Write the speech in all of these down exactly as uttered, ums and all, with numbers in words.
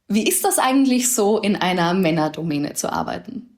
Wie ist das eigentlich so, in einer Männerdomäne zu arbeiten?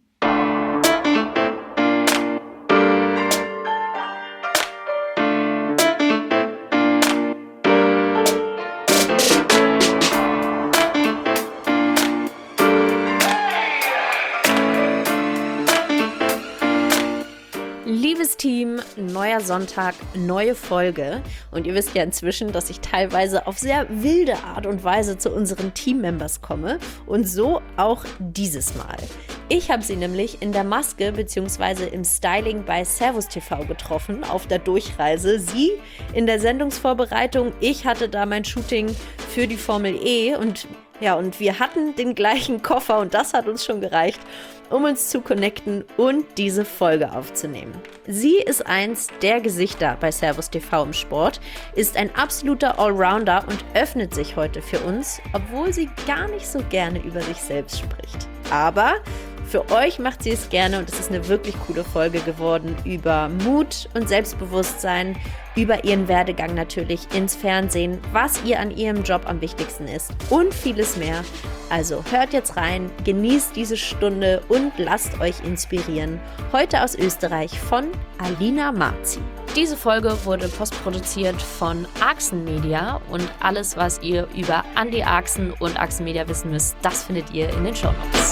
Liebes Team, neuer Sonntag, neue Folge. Und ihr wisst ja inzwischen, dass ich teilweise auf sehr wilde Art und Weise zu unseren Teammembers komme. Und so auch dieses Mal. Ich habe sie nämlich in der Maske bzw. im Styling bei Servus T V getroffen, auf der Durchreise. Sie in der Sendungsvorbereitung. Ich hatte da mein Shooting für die Formel E. Und ja, und wir hatten den gleichen Koffer und das hat uns schon gereicht, um uns zu connecten und diese Folge aufzunehmen. Sie ist eins der Gesichter bei Servus T V im Sport, ist ein absoluter Allrounder und öffnet sich heute für uns, obwohl sie gar nicht so gerne über sich selbst spricht. Aber für euch macht sie es gerne und es ist eine wirklich coole Folge geworden über Mut und Selbstbewusstsein, über ihren Werdegang natürlich ins Fernsehen, was ihr an ihrem Job am wichtigsten ist und vieles mehr. Also hört jetzt rein, genießt diese Stunde und lasst euch inspirieren. Heute aus Österreich von Alina Marzi. Diese Folge wurde postproduziert von Axen Media und alles, was ihr über Andi Axen und Axen Media wissen müsst, das findet ihr in den Shownotes.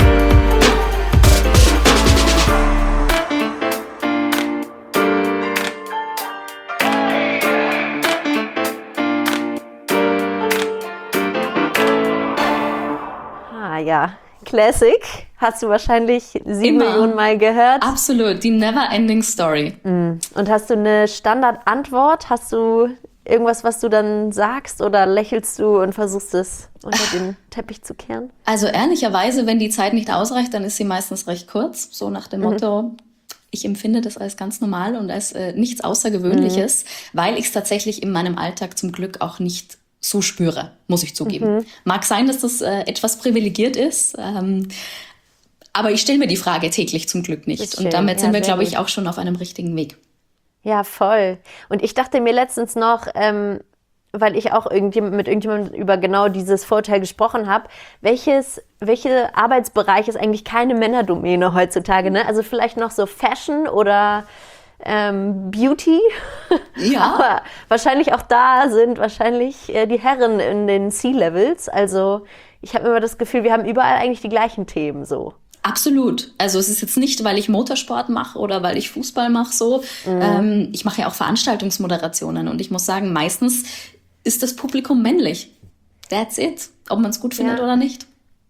Ah ja, Classic. Hast du wahrscheinlich sieben Immer. Millionen Mal gehört. Absolut, die never-ending Story. Und hast du eine Standardantwort? Hast du irgendwas, was du dann sagst oder lächelst du und versuchst es unter den Teppich zu kehren? Also ehrlicherweise, wenn die Zeit nicht ausreicht, dann ist sie meistens recht kurz. So nach dem Motto, mhm. ich empfinde das als ganz normal und als äh, nichts Außergewöhnliches, mhm. weil ich es tatsächlich in meinem Alltag zum Glück auch nicht so spüre, muss ich zugeben. Mhm. Mag sein, dass das äh, etwas privilegiert ist, ähm, aber ich stelle mir die Frage täglich zum Glück nicht. Und damit sind ja, wir, glaube ich, auch schon auf einem richtigen Weg. Ja, voll. Und ich dachte mir letztens noch, ähm, weil ich auch irgendjemand, mit irgendjemandem über genau dieses Vorurteil gesprochen habe, welches, welche Arbeitsbereich ist eigentlich keine Männerdomäne heutzutage? Ne? Also vielleicht noch so Fashion oder ähm, Beauty. Ja. Aber wahrscheinlich auch da sind wahrscheinlich äh, die Herren in den C-Levels. Also ich habe immer das Gefühl, wir haben überall eigentlich die gleichen Themen so. Absolut. Also es ist jetzt nicht, weil ich Motorsport mache oder weil ich Fußball mache so. Mhm. Ähm, ich mache ja auch Veranstaltungsmoderationen und ich muss sagen, meistens ist das Publikum männlich. That's it. Ob man es gut findet ja. oder nicht.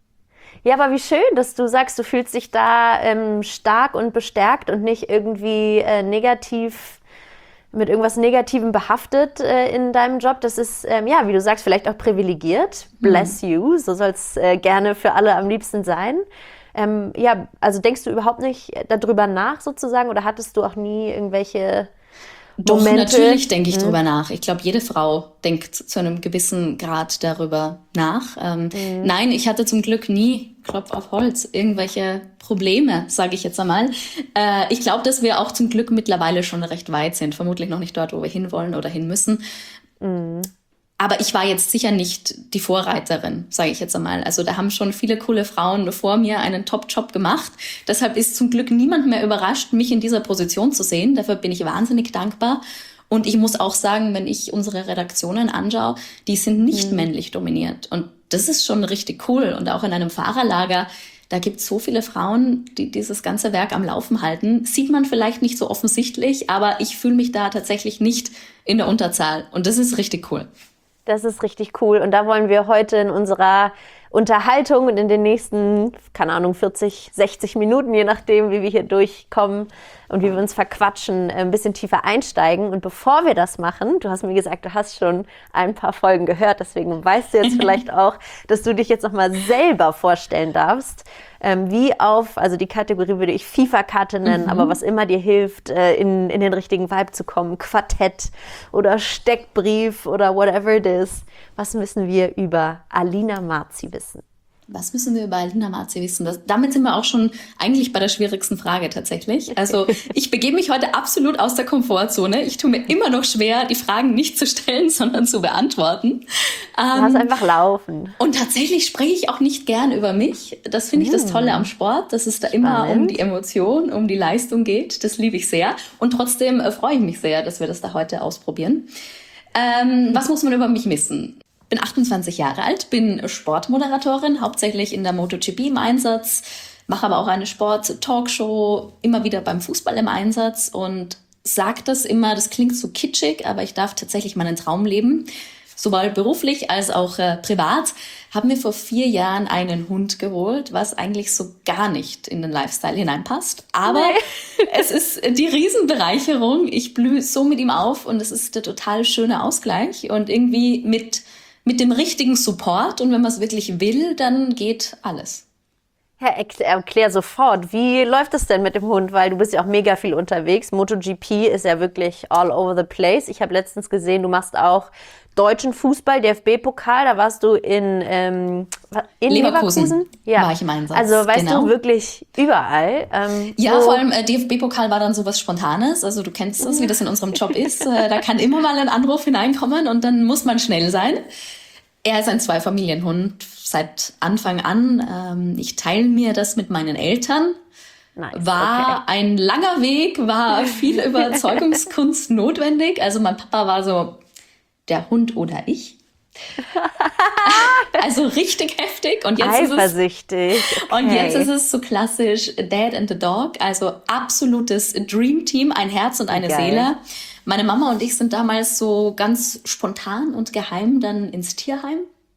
Ja, aber wie schön, dass du sagst, du fühlst dich da ähm, stark und bestärkt und nicht irgendwie äh, negativ, mit irgendwas Negativem behaftet äh, in deinem Job. Das ist, ähm, ja, wie du sagst, vielleicht auch privilegiert. Bless mhm. you. So soll es äh, gerne für alle am liebsten sein. Ähm, ja, also denkst du überhaupt nicht darüber nach sozusagen oder hattest du auch nie irgendwelche Doch, Momente? Natürlich denke ich mhm. drüber nach. Ich glaube, jede Frau denkt zu einem gewissen Grad darüber nach. Ähm, mhm. Nein, ich hatte zum Glück nie, Klopf auf Holz, irgendwelche Probleme, sage ich jetzt einmal. Äh, ich glaube, dass wir auch zum Glück mittlerweile schon recht weit sind. Vermutlich noch nicht dort, wo wir hinwollen oder hin müssen. Mhm. Aber ich war jetzt sicher nicht die Vorreiterin, sage ich jetzt einmal. Also da haben schon viele coole Frauen vor mir einen Top-Job gemacht. Deshalb ist zum Glück niemand mehr überrascht, mich in dieser Position zu sehen. Dafür bin ich wahnsinnig dankbar. Und ich muss auch sagen, wenn ich unsere Redaktionen anschaue, die sind nicht mhm. männlich dominiert. Und das ist schon richtig cool. Und auch in einem Fahrerlager, da gibt es so viele Frauen, die dieses ganze Werk am Laufen halten. Sieht man vielleicht nicht so offensichtlich, aber ich fühle mich da tatsächlich nicht in der Unterzahl. Und das ist richtig cool. Das ist richtig cool und da wollen wir heute in unserer Unterhaltung und in den nächsten, keine Ahnung, vierzig, sechzig Minuten, je nachdem, wie wir hier durchkommen und wie wir uns verquatschen, ein bisschen tiefer einsteigen. Und bevor wir das machen, du hast mir gesagt, du hast schon ein paar Folgen gehört, deswegen weißt du jetzt vielleicht auch, dass du dich jetzt nochmal selber vorstellen darfst, wie auf, also die Kategorie würde ich FIFA-Karte nennen, mhm. aber was immer dir hilft, in, in den richtigen Vibe zu kommen, Quartett oder Steckbrief oder whatever it is. Was müssen wir über Alina Marzi wissen? Was müssen wir über Alina Marzi wissen? Das, damit sind wir auch schon eigentlich bei der schwierigsten Frage tatsächlich. Also ich begebe mich heute absolut aus der Komfortzone. Ich tue mir immer noch schwer, die Fragen nicht zu stellen, sondern zu beantworten. Lass ähm, einfach laufen. Und tatsächlich spreche ich auch nicht gern über mich. Das finde ich das Tolle am Sport, dass es da immer Spannend. um die Emotion, um die Leistung geht. Das liebe ich sehr. Und trotzdem äh, freue ich mich sehr, dass wir das da heute ausprobieren. Ähm, was muss man über mich wissen? Ich bin achtundzwanzig Jahre alt, bin Sportmoderatorin, hauptsächlich in der MotoGP im Einsatz, mache aber auch eine Sport-Talkshow, immer wieder beim Fußball im Einsatz und sage das immer, das klingt so kitschig, aber ich darf tatsächlich meinen Traum leben. Sowohl beruflich als auch äh, privat, haben wir vor vier Jahren einen Hund geholt, was eigentlich so gar nicht in den Lifestyle hineinpasst. Aber nee. Es ist die Riesenbereicherung. Ich blühe so mit ihm auf und es ist der total schöne Ausgleich und irgendwie mit Mit dem richtigen Support und wenn man es wirklich will, dann geht alles. Ja, erklär sofort, wie läuft es denn mit dem Hund? Weil du bist ja auch mega viel unterwegs. MotoGP ist ja wirklich all over the place. Ich habe letztens gesehen, du machst auch deutschen Fußball, D F B-Pokal. Da warst du in, ähm, in Leverkusen. Leverkusen? Ja. War ich im Einsatz. Also weißt genau. du wirklich überall. Ähm, ja, vor allem äh, D F B-Pokal war dann sowas Spontanes. Also du kennst das, wie das in unserem Job ist. Äh, da kann immer mal ein Anruf hineinkommen und dann muss man schnell sein. Er ist ein Zweifamilienhund seit Anfang an. Ich teile mir das mit meinen Eltern. Nice, war okay. ein langer Weg, war viel Überzeugungskunst notwendig. Also mein Papa war so, der Hund oder ich. Also richtig heftig. Und jetzt Eifersüchtig. Ist es, okay. Und jetzt ist es so klassisch Dad and the Dog. Also absolutes Dream Team, ein Herz und eine Geil. Seele. Meine Mama und ich sind damals so ganz spontan und geheim dann ins Tierheim.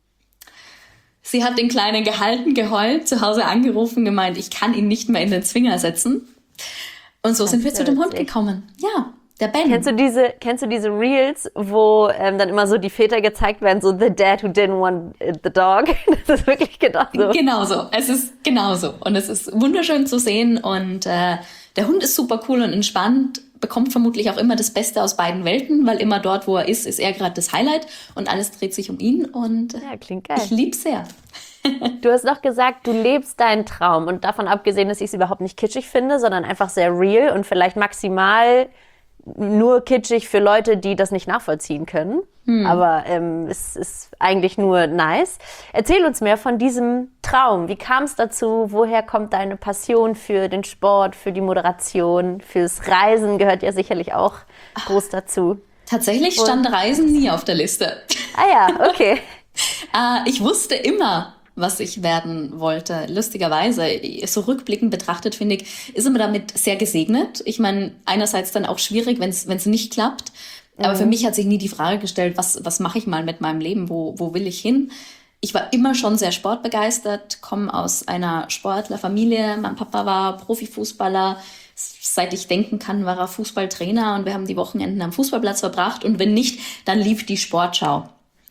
Sie hat den Kleinen gehalten, geheult, zu Hause angerufen, gemeint, ich kann ihn nicht mehr in den Zwinger setzen. Und so das sind wir zu dem Hund gekommen. Ja, der Ben. Kennst du diese, kennst du diese Reels, wo ähm, dann immer so die Väter gezeigt werden, so the dad who didn't want the dog? Das ist wirklich genau so. Genau so. Es ist genau so. Und es ist wunderschön zu sehen. Und äh, der Hund ist super cool und entspannt. Bekommt vermutlich auch immer das Beste aus beiden Welten, weil immer dort, wo er ist, ist er gerade das Highlight und alles dreht sich um ihn und ja, klingt geil. Ich lieb's sehr. Du hast noch gesagt, du lebst deinen Traum und davon abgesehen, dass ich es überhaupt nicht kitschig finde, sondern einfach sehr real und vielleicht maximal nur kitschig für Leute, die das nicht nachvollziehen können. Hm. Aber ähm, es ist eigentlich nur nice. Erzähl uns mehr von diesem Traum. Wie kam es dazu? Woher kommt deine Passion für den Sport, für die Moderation, fürs Reisen? Gehört ja sicherlich auch groß dazu. Tatsächlich stand Reisen nie auf der Liste. Ah ja, okay. äh, ich wusste immer, was ich werden wollte. Lustigerweise, so rückblickend betrachtet, finde ich, ist man damit sehr gesegnet. Ich meine, einerseits dann auch schwierig, wenn es nicht klappt. Aber mhm. für mich hat sich nie die Frage gestellt, was, was mache ich mal mit meinem Leben? Wo, wo will ich hin? Ich war immer schon sehr sportbegeistert, komme aus einer Sportlerfamilie. Mein Papa war Profifußballer. Seit ich denken kann, war er Fußballtrainer und wir haben die Wochenenden am Fußballplatz verbracht. Und wenn nicht, dann lief die Sportschau.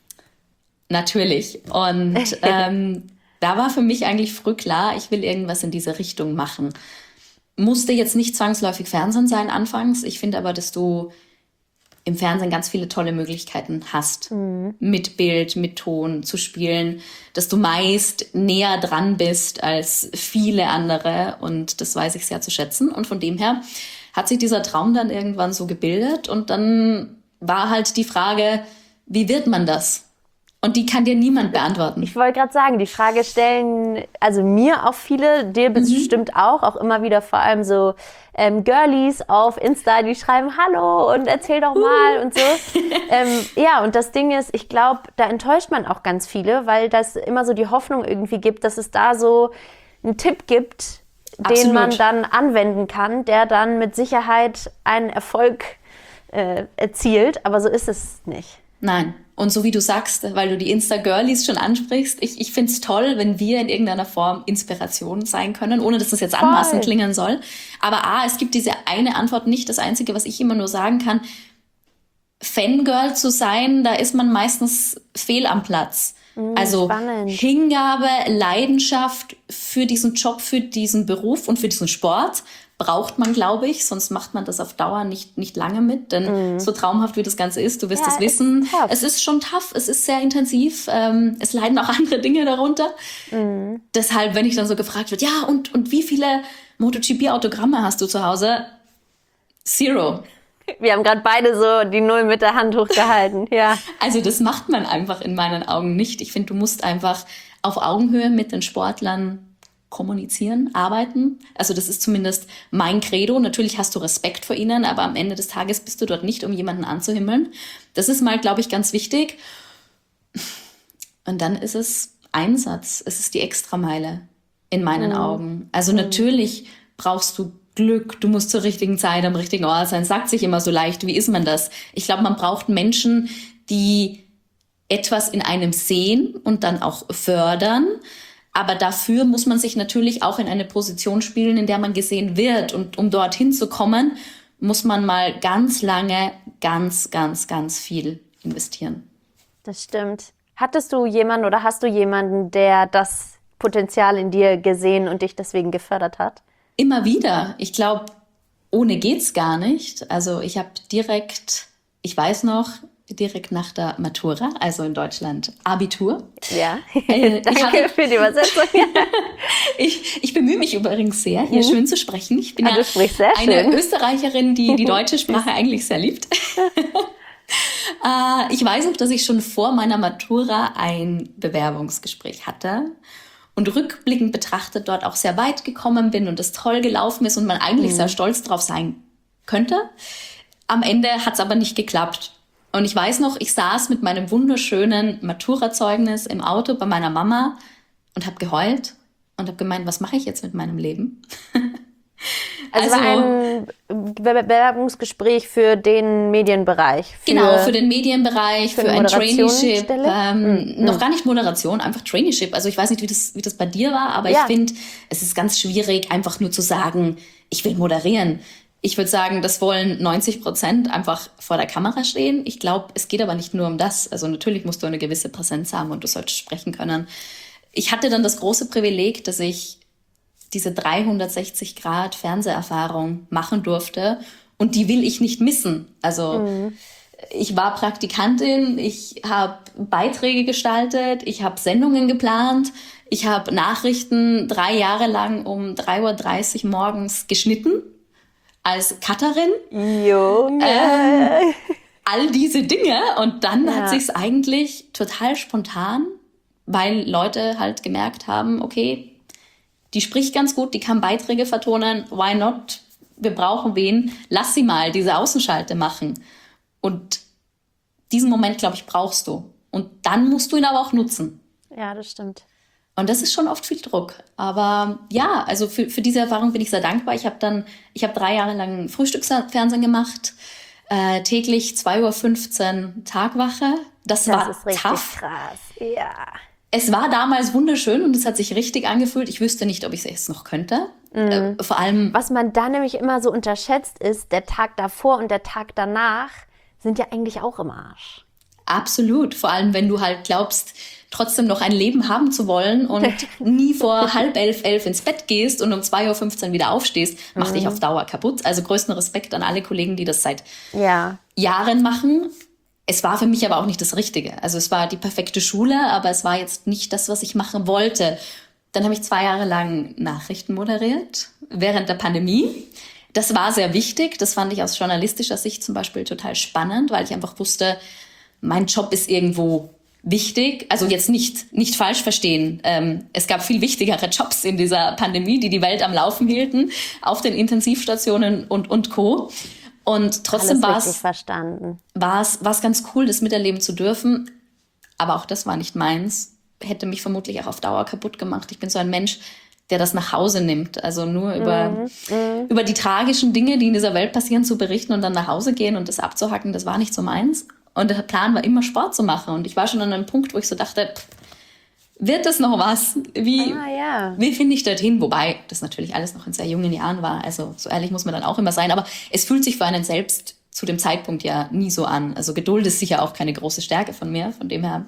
Natürlich. Und ähm, da war für mich eigentlich früh klar, ich will irgendwas in diese Richtung machen. Musste jetzt nicht zwangsläufig Fernsehen sein anfangs. Ich finde aber, dass du im Fernsehen ganz viele tolle Möglichkeiten hast, mhm. mit Bild, mit Ton zu spielen, dass du meist näher dran bist als viele andere. Und das weiß ich sehr zu schätzen. Und von dem her hat sich dieser Traum dann irgendwann so gebildet. Und dann war halt die Frage, wie wird man das? Und die kann dir niemand beantworten. Ich wollte gerade sagen, die Frage stellen, also mir auch viele, dir bestimmt mhm. auch, auch immer wieder vor allem so ähm, Girlies auf Insta, die schreiben Hallo und erzähl doch mal uh. und so. ähm, ja, und das Ding ist, ich glaube, da enttäuscht man auch ganz viele, weil das immer so die Hoffnung irgendwie gibt, dass es da so einen Tipp gibt, Absolut. den man dann anwenden kann, der dann mit Sicherheit einen Erfolg äh, erzielt, aber so ist es nicht. Nein. Und so wie du sagst, weil du die Insta-Girlies schon ansprichst, ich, ich find's toll, wenn wir in irgendeiner Form Inspiration sein können, ohne dass das jetzt Voll. anmaßend klingen soll. Aber A, es gibt diese eine Antwort nicht. Das Einzige, was ich immer nur sagen kann, Fangirl zu sein, da ist man meistens fehl am Platz. Mm, also spannend. Hingabe, Leidenschaft für diesen Job, für diesen Beruf und für diesen Sport braucht man, glaube ich, sonst macht man das auf Dauer nicht, nicht lange mit, denn mhm. so traumhaft wie das Ganze ist, du wirst es ja, wissen, ist es ist schon tough, es ist sehr intensiv, ähm, es leiden auch andere Dinge darunter. Mhm. Deshalb, wenn ich dann so gefragt wird, ja, und, und wie viele MotoGP-Autogramme hast du zu Hause? Zero. Wir haben gerade beide so die Null mit der Hand hochgehalten, ja. Also das macht man einfach in meinen Augen nicht. Ich finde, du musst einfach auf Augenhöhe mit den Sportlern kommunizieren, arbeiten. Also das ist zumindest mein Credo. Natürlich hast du Respekt vor ihnen, aber am Ende des Tages bist du dort nicht, um jemanden anzuhimmeln. Das ist mal, glaube ich, ganz wichtig. Und dann ist es Einsatz. Es ist die Extrameile in meinen mhm. Augen. Also mhm. natürlich brauchst du Glück, du musst zur richtigen Zeit am richtigen Ort sein. Sagt sich immer so leicht. Wie ist man das? Ich glaube, man braucht Menschen, die etwas in einem sehen und dann auch fördern. Aber dafür muss man sich natürlich auch in eine Position spielen, in der man gesehen wird. Und um dorthin zu kommen, muss man mal ganz lange, ganz, ganz, ganz viel investieren. Das stimmt. Hattest du jemanden oder hast du jemanden, der das Potenzial in dir gesehen und dich deswegen gefördert hat? Immer wieder. Ich glaube, ohne geht's gar nicht. Also ich habe direkt, ich weiß noch, direkt nach der Matura, also in Deutschland Abitur. Ja, äh, danke hatte, für die Übersetzung. ich, ich bemühe mich übrigens sehr, hier mhm. schön zu sprechen. Ich bin ah, ja eine schön. Österreicherin, die die deutsche Sprache eigentlich sehr liebt. äh, ich weiß noch, dass ich schon vor meiner Matura ein Bewerbungsgespräch hatte. Und rückblickend betrachtet dort auch sehr weit gekommen bin und es toll gelaufen ist und man eigentlich mhm. sehr stolz drauf sein könnte. Am Ende hat es aber nicht geklappt. Und ich weiß noch, ich saß mit meinem wunderschönen Matura-Zeugnis im Auto bei meiner Mama und habe geheult und habe gemeint, was mache ich jetzt mit meinem Leben? Also, also ein Bewerbungsgespräch für den Medienbereich. Für genau, für den Medienbereich, für, für ein Traineeship. Ähm, mhm. Noch gar nicht Moderation, einfach Traineeship. Also ich weiß nicht, wie das, wie das bei dir war, aber ja. ich finde, es ist ganz schwierig, einfach nur zu sagen, ich will moderieren. Ich würde sagen, das wollen neunzig Prozent einfach vor der Kamera stehen. Ich glaube, es geht aber nicht nur um das. Also natürlich musst du eine gewisse Präsenz haben und du solltest sprechen können. Ich hatte dann das große Privileg, dass ich diese dreihundertsechzig Grad Fernseherfahrung machen durfte und die will ich nicht missen. Also mhm. ich war Praktikantin, ich habe Beiträge gestaltet, ich habe Sendungen geplant, ich habe Nachrichten drei Jahre lang um drei Uhr dreißig morgens geschnitten als Cutterin. Junge! Ähm, all diese Dinge und dann ja. hat sich's eigentlich total spontan, weil Leute halt gemerkt haben, okay, die spricht ganz gut, die kann Beiträge vertonen, why not? Wir brauchen wen, lass sie mal diese Außenschalte machen. Und diesen Moment, glaube ich, brauchst du. Und dann musst du ihn aber auch nutzen. Ja, das stimmt. Und das ist schon oft viel Druck. Aber ja, also für, für diese Erfahrung bin ich sehr dankbar. Ich habe dann, ich habe drei Jahre lang Frühstücksfernsehen gemacht, äh, täglich zwei Uhr fünfzehn Tagwache. Das, das war ist richtig tough. Krass, ja. Es war damals wunderschön und es hat sich richtig angefühlt. Ich wüsste nicht, ob ich es jetzt noch könnte. Mhm. Äh, vor allem. Was man da nämlich immer so unterschätzt ist, der Tag davor und der Tag danach sind ja eigentlich auch im Arsch. Absolut. Vor allem, wenn du halt glaubst, trotzdem noch ein Leben haben zu wollen und nie vor halb elf, elf ins Bett gehst und um zwei Uhr fünfzehn wieder aufstehst, macht mhm. dich auf Dauer kaputt. Also größten Respekt an alle Kollegen, die das seit ja. Jahren machen. Es war für mich aber auch nicht das Richtige. Also es war die perfekte Schule, aber es war jetzt nicht das, was ich machen wollte. Dann habe ich zwei Jahre lang Nachrichten moderiert, während der Pandemie. Das war sehr wichtig. Das fand ich aus journalistischer Sicht zum Beispiel total spannend, weil ich einfach wusste, mein Job ist irgendwo wichtig. Also jetzt nicht, nicht falsch verstehen. Ähm, es gab viel wichtigere Jobs in dieser Pandemie, die die Welt am Laufen hielten, auf den Intensivstationen und, und Co. Und trotzdem war es war es war es ganz cool, das miterleben zu dürfen. Aber auch das war nicht meins. Hätte mich vermutlich auch auf Dauer kaputt gemacht. Ich bin so ein Mensch, der das nach Hause nimmt. Also nur über, mhm. über die tragischen Dinge, die in dieser Welt passieren, zu berichten und dann nach Hause gehen und das abzuhacken, das war nicht so meins. Und der Plan war immer, Sport zu machen. Und ich war schon an einem Punkt, wo ich so dachte, pff, wird das noch was? Wie, ah, ja. wie finde ich dorthin? Wobei das natürlich alles noch in sehr jungen Jahren war. Also so ehrlich muss man dann auch immer sein. Aber es fühlt sich für einen selbst zu dem Zeitpunkt ja nie so an. Also Geduld ist sicher auch keine große Stärke von mir. Von dem her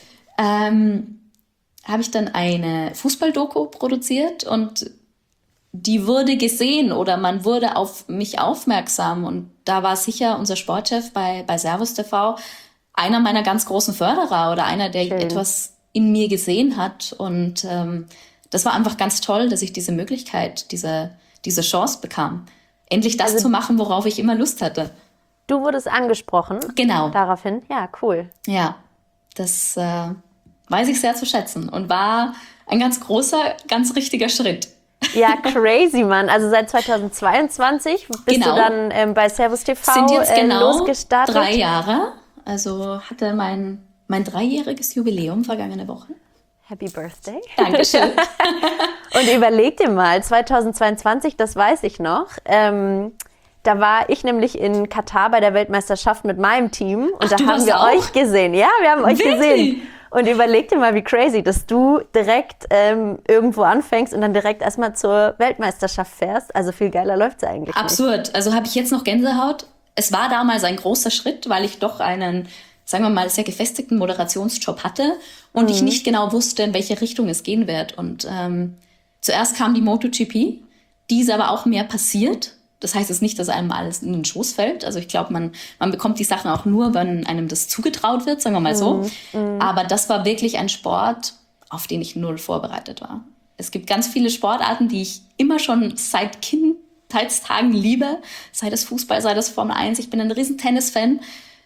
ähm, habe ich dann eine Fußball-Doku produziert. Und die wurde gesehen oder man wurde auf mich aufmerksam. Und da war sicher unser Sportchef bei, bei Servus T V einer meiner ganz großen Förderer oder einer, der Schön. etwas in mir gesehen hat. Und ähm, das war einfach ganz toll, dass ich diese Möglichkeit, diese, diese Chance bekam, endlich das also, zu machen, worauf ich immer Lust hatte. Du wurdest angesprochen. Genau. Daraufhin, ja, cool. Ja, das äh, weiß ich sehr zu schätzen und war ein ganz großer, ganz richtiger Schritt. Ja, crazy, Mann. Also seit zweitausendzweiundzwanzig bist genau. du dann ähm, bei Servus T V Sind jetzt genau äh, losgestartet. drei Jahre. Also hatte mein, mein dreijähriges Jubiläum vergangene Woche. Happy Birthday. Dankeschön. Und überleg dir mal, zweitausendzweiundzwanzig, das weiß ich noch, ähm, da war ich nämlich in Katar bei der Weltmeisterschaft mit meinem Team und Ach, da haben wir auch? euch gesehen. Ja, wir haben euch Wirklich? gesehen. Und überleg dir mal, wie crazy, dass du direkt ähm, irgendwo anfängst und dann direkt erstmal zur Weltmeisterschaft fährst. Also viel geiler läuft's ja eigentlich Absurd. nicht. Also habe ich jetzt noch Gänsehaut. Es war damals ein großer Schritt, weil ich doch einen, sagen wir mal, sehr gefestigten Moderationsjob hatte und mhm. ich nicht genau wusste, in welche Richtung es gehen wird. Und ähm, zuerst kam die MotoGP, die ist aber auch mehr passiert. Das heißt jetzt nicht, dass einem alles in den Schoß fällt. Also ich glaube, man, man bekommt die Sachen auch nur, wenn einem das zugetraut wird, sagen wir mal so. Mm, mm. Aber das war wirklich ein Sport, auf den ich null vorbereitet war. Es gibt ganz viele Sportarten, die ich immer schon seit Kindheitstagen liebe. Sei das Fußball, sei das Formel eins. Ich bin ein riesen Tennis-Fan.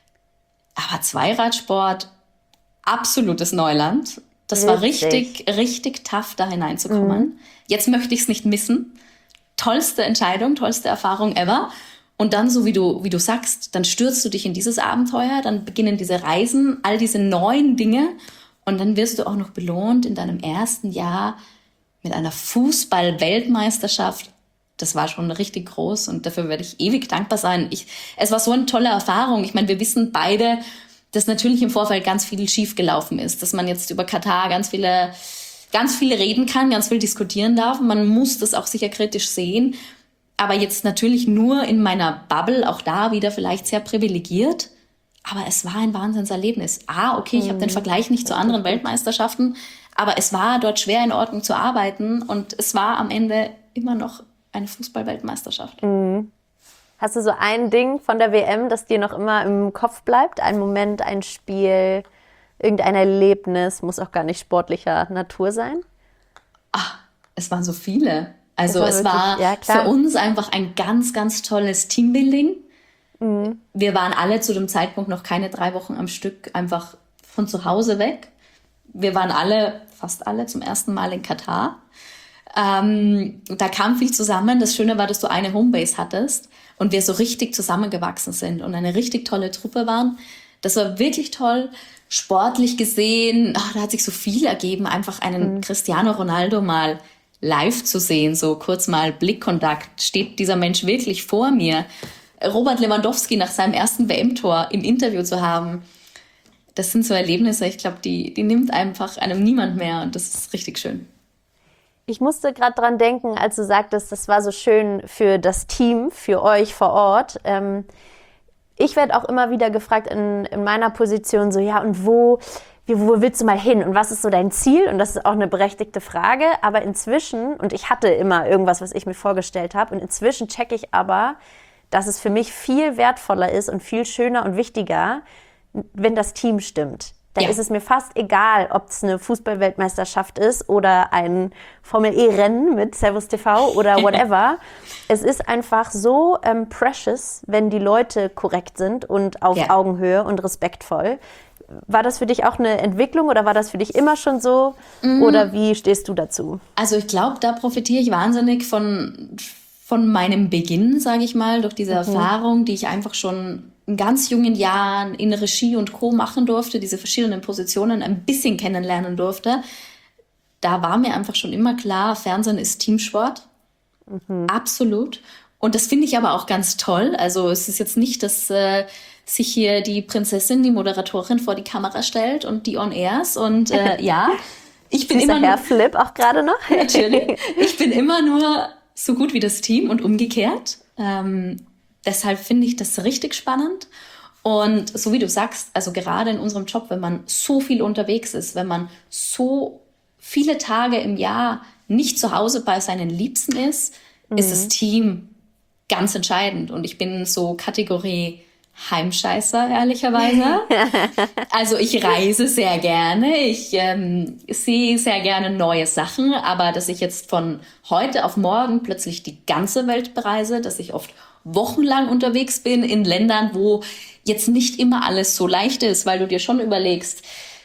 Aber Zweiradsport, absolutes Neuland. Das war richtig, richtig tough, da hineinzukommen. Mm. Jetzt möchte ich es nicht missen. Tollste Entscheidung, tollste Erfahrung ever. Und dann, so wie du, wie du sagst, dann stürzt du dich in dieses Abenteuer, dann beginnen diese Reisen, all diese neuen Dinge. Und dann wirst du auch noch belohnt in deinem ersten Jahr mit einer Fußball-Weltmeisterschaft. Das war schon richtig groß und dafür werde ich ewig dankbar sein. Ich, es war so eine tolle Erfahrung. Ich meine, wir wissen beide, dass natürlich im Vorfeld ganz viel schiefgelaufen ist, dass man jetzt über Katar ganz viele ganz viel reden kann, ganz viel diskutieren darf. Man muss das auch sicher kritisch sehen. Aber jetzt natürlich nur in meiner Bubble, auch da wieder vielleicht sehr privilegiert. Aber es war ein Wahnsinnserlebnis. Ah, okay, ich habe den Vergleich nicht zu anderen Weltmeisterschaften, aber es war dort schwer in Ordnung zu arbeiten und es war am Ende immer noch eine Fußball-Weltmeisterschaft. Mhm. Hast du so ein Ding von der W M, das dir noch immer im Kopf bleibt? Ein Moment, ein Spiel, irgendein Erlebnis, muss auch gar nicht sportlicher Natur sein? Ach, es waren so viele. Also war es wirklich, war ja, für uns einfach ein ganz, ganz tolles Teambuilding. Mhm. Wir waren alle zu dem Zeitpunkt noch keine drei Wochen am Stück einfach von zu Hause weg. Wir waren alle, fast alle, zum ersten Mal in Katar. Ähm, da kam viel zusammen. Das Schöne war, dass du eine Homebase hattest und wir so richtig zusammengewachsen sind und eine richtig tolle Truppe waren. Das war wirklich toll. Sportlich gesehen, ach, da hat sich so viel ergeben, einfach einen mhm. Cristiano Ronaldo mal live zu sehen, so kurz mal Blickkontakt, steht dieser Mensch wirklich vor mir. Robert Lewandowski nach seinem ersten W M-Tor im Interview zu haben, das sind so Erlebnisse, ich glaube, die, die nimmt einfach einem niemand mehr und das ist richtig schön. Ich musste gerade dran denken, als du sagtest, das war so schön für das Team, für euch vor Ort. Ähm, Ich werde auch immer wieder gefragt in, in meiner Position so, ja, und wo, wie, wo willst du mal hin? Und was ist so dein Ziel? Und das ist auch eine berechtigte Frage. Aber inzwischen, und ich hatte immer irgendwas, was ich mir vorgestellt habe, und inzwischen checke ich aber, dass es für mich viel wertvoller ist und viel schöner und wichtiger, wenn das Team stimmt. Dann ja. ist es mir fast egal, ob es eine Fußball-Weltmeisterschaft ist oder ein Formel-E-Rennen mit Servus T V oder whatever. Es ist einfach so ähm, precious, wenn die Leute korrekt sind und auf ja. Augenhöhe und respektvoll. War das für dich auch eine Entwicklung oder war das für dich immer schon so? Mhm. Oder wie stehst du dazu? Also ich glaube, da profitiere ich wahnsinnig von, von meinem Beginn, sage ich mal, durch diese mhm. Erfahrung, die ich einfach schon in ganz jungen Jahren in Regie und Co. machen durfte, diese verschiedenen Positionen ein bisschen kennenlernen durfte. Da war mir einfach schon immer klar, Fernsehen ist Teamsport. Mhm. Absolut. Und das finde ich aber auch ganz toll. Also es ist jetzt nicht, dass äh, sich hier die Prinzessin, die Moderatorin vor die Kamera stellt und die On-Airs und äh, ja, ich bin immer nur... Herr Flip auch gerade noch. Natürlich. Ich bin immer nur so gut wie das Team und umgekehrt. Ähm, Deshalb finde ich das richtig spannend. Und so wie du sagst, also gerade in unserem Job, wenn man so viel unterwegs ist, wenn man so viele Tage im Jahr nicht zu Hause bei seinen Liebsten ist, mhm. ist das Team ganz entscheidend. Und ich bin so Kategorie Heimscheißer, ehrlicherweise. Also ich reise sehr gerne, ich ähm, sehe sehr gerne neue Sachen, aber dass ich jetzt von heute auf morgen plötzlich die ganze Welt bereise, dass ich oft wochenlang unterwegs bin in Ländern, wo jetzt nicht immer alles so leicht ist, weil du dir schon überlegst,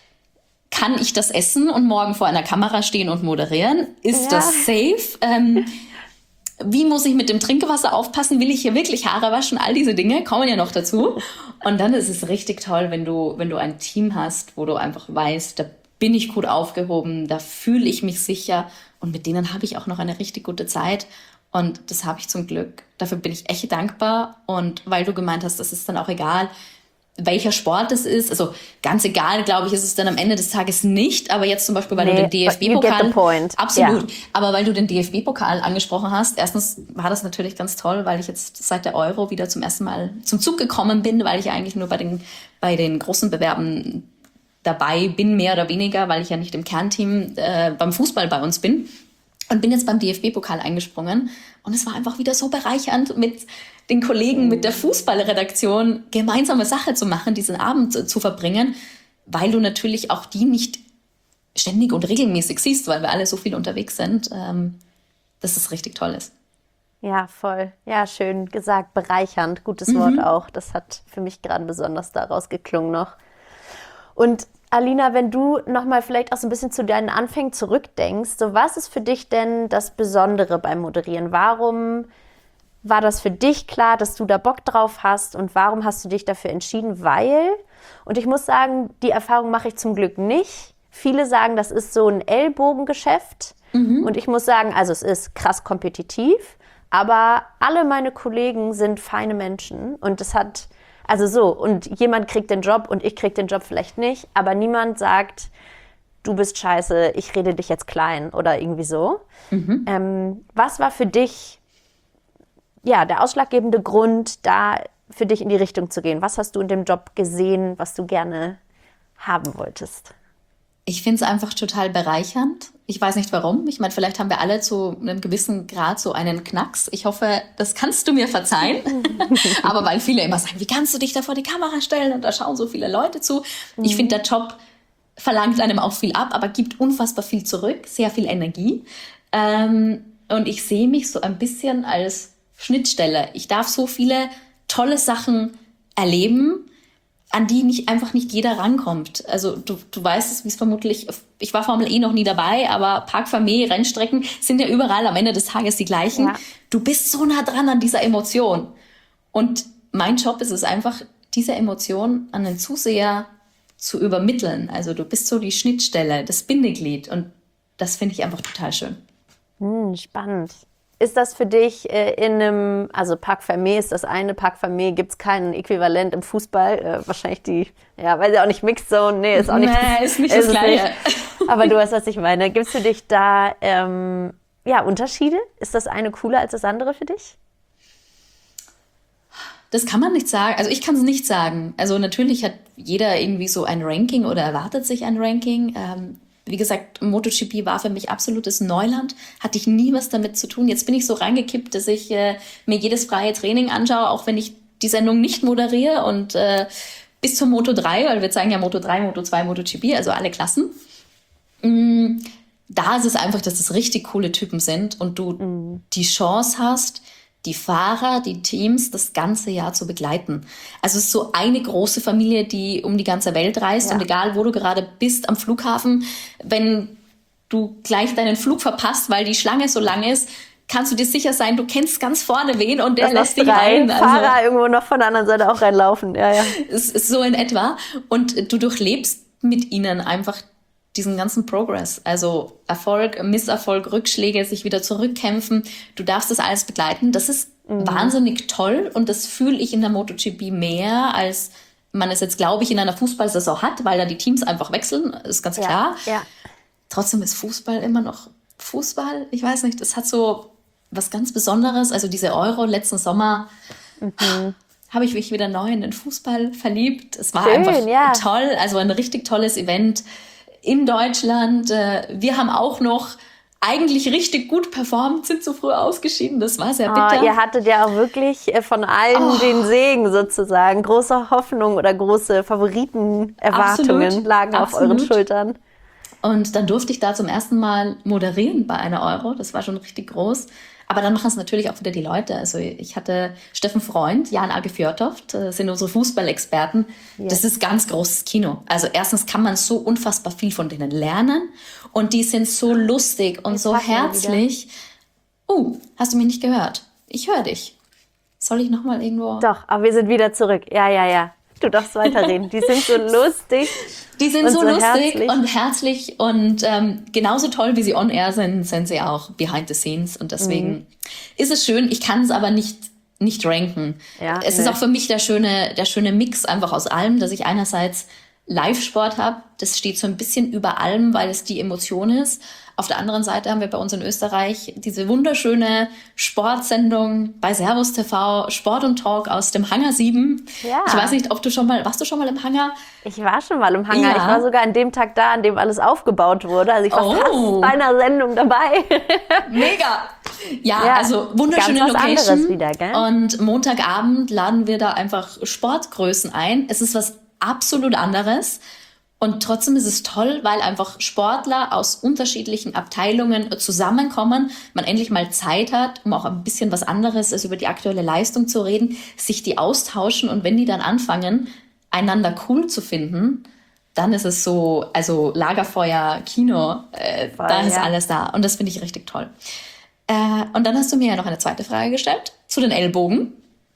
kann ich das essen und morgen vor einer Kamera stehen und moderieren? Ist ja. das safe? Ähm, Wie muss ich mit dem Trinkwasser aufpassen? Will ich hier wirklich Haare waschen? All diese Dinge kommen ja noch dazu. Und dann ist es richtig toll, wenn du, wenn du ein Team hast, wo du einfach weißt, da bin ich gut aufgehoben, da fühle ich mich sicher und mit denen habe ich auch noch eine richtig gute Zeit. Und das habe ich zum Glück. Dafür bin ich echt dankbar. Und weil du gemeint hast, das ist dann auch egal, welcher Sport es ist. Also ganz egal, glaube ich, ist es dann am Ende des Tages nicht. Aber jetzt zum Beispiel, weil nee, du den D F B-Pokal... Absolut. Ja. Aber weil du den D F B-Pokal angesprochen hast, erstens war das natürlich ganz toll, weil ich jetzt seit der Euro wieder zum ersten Mal zum Zug gekommen bin, weil ich ja eigentlich nur bei den, bei den großen Bewerben dabei bin, mehr oder weniger, weil ich ja nicht im Kernteam äh, beim Fußball bei uns bin. Und bin jetzt beim D F B-Pokal eingesprungen. Und es war einfach wieder so bereichernd, mit den Kollegen, mit der Fußballredaktion gemeinsame Sache zu machen, diesen Abend zu, zu verbringen, weil du natürlich auch die nicht ständig und regelmäßig siehst, weil wir alle so viel unterwegs sind, ähm, dass es richtig toll ist. Ja, voll. Ja, schön gesagt. Bereichernd. Gutes mhm. Wort auch. Das hat für mich gerade besonders daraus geklungen noch. Und Alina, wenn du nochmal vielleicht auch so ein bisschen zu deinen Anfängen zurückdenkst, so was ist für dich denn das Besondere beim Moderieren? Warum war das für dich klar, dass du da Bock drauf hast und warum hast du dich dafür entschieden? Weil, und ich muss sagen, die Erfahrung mache ich zum Glück nicht. Viele sagen, das ist so ein Ellbogengeschäft mhm. und ich muss sagen, also es ist krass kompetitiv, aber alle meine Kollegen sind feine Menschen und das hat... Also so, und jemand kriegt den Job und ich krieg den Job vielleicht nicht, aber niemand sagt, du bist scheiße, ich rede dich jetzt klein oder irgendwie so. Mhm. Ähm, was war für dich ja, der ausschlaggebende Grund, da für dich in die Richtung zu gehen? Was hast du in dem Job gesehen, was du gerne haben wolltest? Ich finde es einfach total bereichernd. Ich weiß nicht warum. Ich meine, vielleicht haben wir alle zu einem gewissen Grad so einen Knacks. Ich hoffe, das kannst du mir verzeihen. Aber weil viele immer sagen, wie kannst du dich da vor die Kamera stellen? Und da schauen so viele Leute zu. Mhm. Ich finde, der Job verlangt einem auch viel ab, aber gibt unfassbar viel zurück. Sehr viel Energie. Ähm, und ich sehe mich so ein bisschen als Schnittstelle. Ich darf so viele tolle Sachen erleben, an die nicht einfach nicht jeder rankommt. Also du, du weißt es, wie es vermutlich, ich war Formel E noch nie dabei, aber Parc Fermé, Rennstrecken sind ja überall am Ende des Tages die gleichen. Ja. Du bist so nah dran an dieser Emotion. Und mein Job ist es einfach, diese Emotion an den Zuseher zu übermitteln. Also du bist so die Schnittstelle, das Bindeglied und das finde ich einfach total schön. Hm, spannend. Ist das für dich äh, in einem, also Parc Fermé ist das eine, Parc Fermé gibt es kein Äquivalent im Fußball, äh, wahrscheinlich die, ja, weiß ich auch nicht, Mixed Zone, nee, ist auch nicht. Nee, ist nicht ist das Gleiche. Nicht. Aber du weißt, was ich meine. Gibt es für dich da, ähm, ja, Unterschiede? Ist das eine cooler als das andere für dich? Das kann man nicht sagen, also ich kann es nicht sagen. Also natürlich hat jeder irgendwie so ein Ranking oder erwartet sich ein Ranking. Ähm, Wie gesagt, MotoGP war für mich absolutes Neuland, hatte ich nie was damit zu tun. Jetzt bin ich so reingekippt, dass ich äh, mir jedes freie Training anschaue, auch wenn ich die Sendung nicht moderiere und äh, bis zur Moto drei, weil wir zeigen ja Moto drei, Moto zwei, MotoGP, also alle Klassen. Mm, da ist es einfach, dass das richtig coole Typen sind und du mhm. die Chance hast, die Fahrer, die Teams das ganze Jahr zu begleiten. Also es ist so eine große Familie, die um die ganze Welt reist. Ja. Und egal, wo du gerade bist am Flughafen, wenn du gleich deinen Flug verpasst, weil die Schlange so lang ist, kannst du dir sicher sein, du kennst ganz vorne wen und der das lässt dich rein. Also Fahrer irgendwo noch von der anderen Seite auch reinlaufen. Ja, ja. Es ist so in etwa. Und du durchlebst mit ihnen einfach diesen ganzen Progress, also Erfolg, Misserfolg, Rückschläge, sich wieder zurückkämpfen. Du darfst das alles begleiten. Das ist mhm. wahnsinnig toll und das fühle ich in der MotoGP mehr, als man es jetzt, glaube ich, in einer Fußballsaison hat, weil da die Teams einfach wechseln, ist ganz klar. Ja, ja. Trotzdem ist Fußball immer noch Fußball. Ich weiß nicht, das hat so was ganz Besonderes. Also diese Euro letzten Sommer mhm. habe ich mich wieder neu in den Fußball verliebt. Es war Schön, einfach ja. toll, also ein richtig tolles Event in Deutschland. Wir haben auch noch eigentlich richtig gut performt, sind zu früh ausgeschieden. Das war sehr bitter. Oh, ihr hattet ja auch wirklich von allen oh. den Segen sozusagen. Große Hoffnung oder große Favoritenerwartungen Absolut. lagen Absolut. auf euren Schultern. Und dann durfte ich da zum ersten Mal moderieren bei einer Euro. Das war schon richtig groß. Aber dann machen es natürlich auch wieder die Leute. Also ich hatte Steffen Freund, Jan Age Fjørtoft, das sind unsere Fußballexperten. Yes. Das ist ganz großes Kino. Also erstens kann man so unfassbar viel von denen lernen. Und die sind so lustig und Jetzt so herzlich. Oh, hast du mich nicht gehört? Ich höre dich. Soll ich nochmal irgendwo... Doch, aber wir sind wieder zurück. Ja, ja, ja. Du darfst weiterreden. Die sind so lustig. Die sind so, so lustig herzlich. und herzlich und ähm, genauso toll, wie sie on air sind, sind sie auch behind the scenes. Und deswegen mhm. ist es schön. Ich kann es aber nicht, nicht ranken. Ja, es nee. ist auch für mich der schöne, der schöne Mix einfach aus allem, dass ich einerseits Live-Sport habe. Das steht so ein bisschen über allem, weil es die Emotion ist. Auf der anderen Seite haben wir bei uns in Österreich diese wunderschöne Sportsendung bei Servus T V, Sport und Talk aus dem Hangar sieben. Ja. Ich weiß nicht, ob du schon mal, warst du schon mal im Hangar? Ich war schon mal im Hangar. Ja. Ich war sogar an dem Tag da, an dem alles aufgebaut wurde. Also ich war oh. fast bei einer Sendung dabei. Mega! Ja, ja, also wunderschöne ganz was Location. Anderes wieder, gell? Und Montagabend laden wir da einfach Sportgrößen ein. Es ist was absolut anderes. Und trotzdem ist es toll, weil einfach Sportler aus unterschiedlichen Abteilungen zusammenkommen, man endlich mal Zeit hat, um auch ein bisschen was anderes als über die aktuelle Leistung zu reden, sich die austauschen und wenn die dann anfangen, einander cool zu finden, dann ist es so, also Lagerfeuer, Kino, äh, Voll, dann ist ja. alles da und das finde ich richtig toll. Äh, und dann hast du mir ja noch eine zweite Frage gestellt zu den Ellbogen.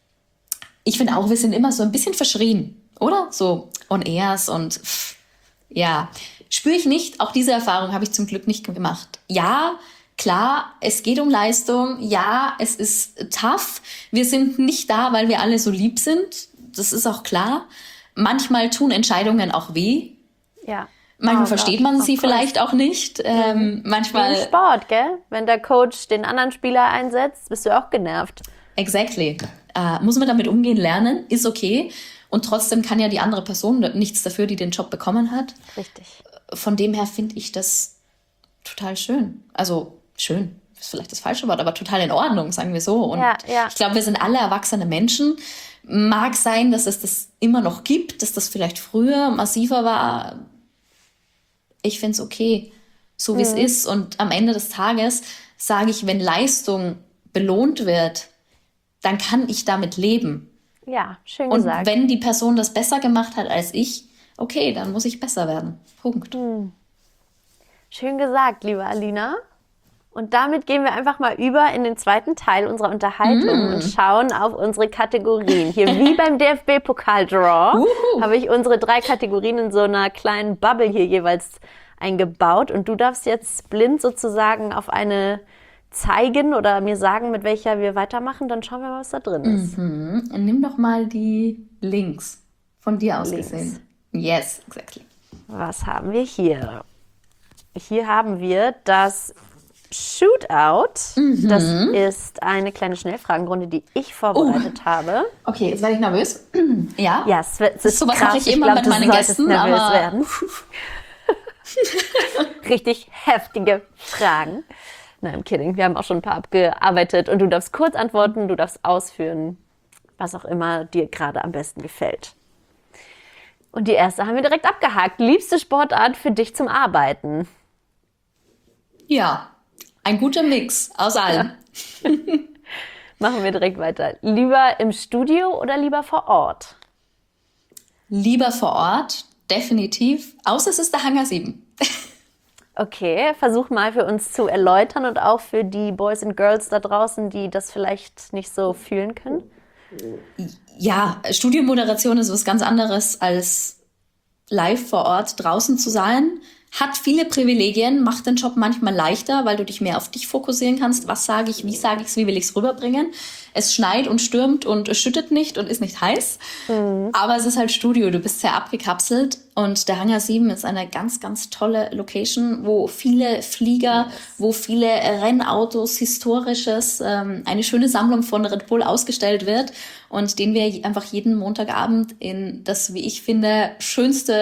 Ich finde auch, wir sind immer so ein bisschen verschrien, oder? So On-Airs und pff, ja, spüre ich nicht. Auch diese Erfahrung habe ich zum Glück nicht gemacht. Ja, klar, es geht um Leistung. Ja, es ist tough. Wir sind nicht da, weil wir alle so lieb sind. Das ist auch klar. Manchmal tun Entscheidungen auch weh. Ja. Manchmal oh, versteht man sie vielleicht auch nicht. Ähm, manchmal. Wie im Sport, gell? Wenn der Coach den anderen Spieler einsetzt, bist du auch genervt. Exactly. Äh, muss man damit umgehen lernen, ist okay. Und trotzdem kann ja die andere Person nichts dafür, die den Job bekommen hat. Richtig. Von dem her finde ich das total schön. Also schön ist vielleicht das falsche Wort, aber total in Ordnung, sagen wir so. Und ja, ja. ich glaube, wir sind alle erwachsene Menschen. Mag sein, dass es das immer noch gibt, dass das vielleicht früher massiver war. Ich finde es okay, so wie mhm. es ist. Und am Ende des Tages sage ich, wenn Leistung belohnt wird, dann kann ich damit leben. Ja, schön und gesagt. Und wenn die Person das besser gemacht hat als ich, okay, dann muss ich besser werden. Punkt. Hm. Schön gesagt, liebe Alina. Und damit gehen wir einfach mal über in den zweiten Teil unserer Unterhaltung mm. und schauen auf unsere Kategorien. Hier wie beim D F B-Pokal-Draw uh. habe ich unsere drei Kategorien in so einer kleinen Bubble hier jeweils eingebaut. Und du darfst jetzt blind sozusagen auf eine zeigen oder mir sagen, mit welcher wir weitermachen, dann schauen wir mal, was da drin ist. Mhm. Nimm doch mal die Links von dir aus Links. gesehen. Yes, exactly. Was haben wir hier? Hier haben wir das Shootout. Mhm. Das ist eine kleine Schnellfragenrunde, die ich vorbereitet oh. habe. Okay, jetzt werde ich nervös. ja? Ja, es, wird, es ist sowas krass. mache ich immer ich glaub, mit meinen Gästen, nervös aber werden. Richtig heftige Fragen. Nein, I'm kidding. Wir haben auch schon ein paar abgearbeitet und du darfst kurz antworten, du darfst ausführen, was auch immer dir gerade am besten gefällt. Und die erste haben wir direkt abgehakt. Liebste Sportart für dich zum Arbeiten? Ja, ein guter Mix aus allem. Ja. Machen wir direkt weiter. Lieber im Studio oder lieber vor Ort? Lieber vor Ort, definitiv. Außer es ist der Hangar sieben. Okay, versuch mal für uns zu erläutern und auch für die Boys and Girls da draußen, die das vielleicht nicht so fühlen können. Ja, Studiomoderation ist was ganz anderes als live vor Ort draußen zu sein. Hat viele Privilegien, macht den Job manchmal leichter, weil du dich mehr auf dich fokussieren kannst. Was sage ich, wie sage ich es, wie will ich es rüberbringen? Es schneit und stürmt und es schüttet nicht und ist nicht heiß. Mhm. Aber es ist halt Studio, du bist sehr abgekapselt. Und der Hangar sieben ist eine ganz, ganz tolle Location, wo viele Flieger, yes. wo viele Rennautos, Historisches, ähm, eine schöne Sammlung von Red Bull ausgestellt wird und den wir einfach jeden Montagabend in das, wie ich finde, schönste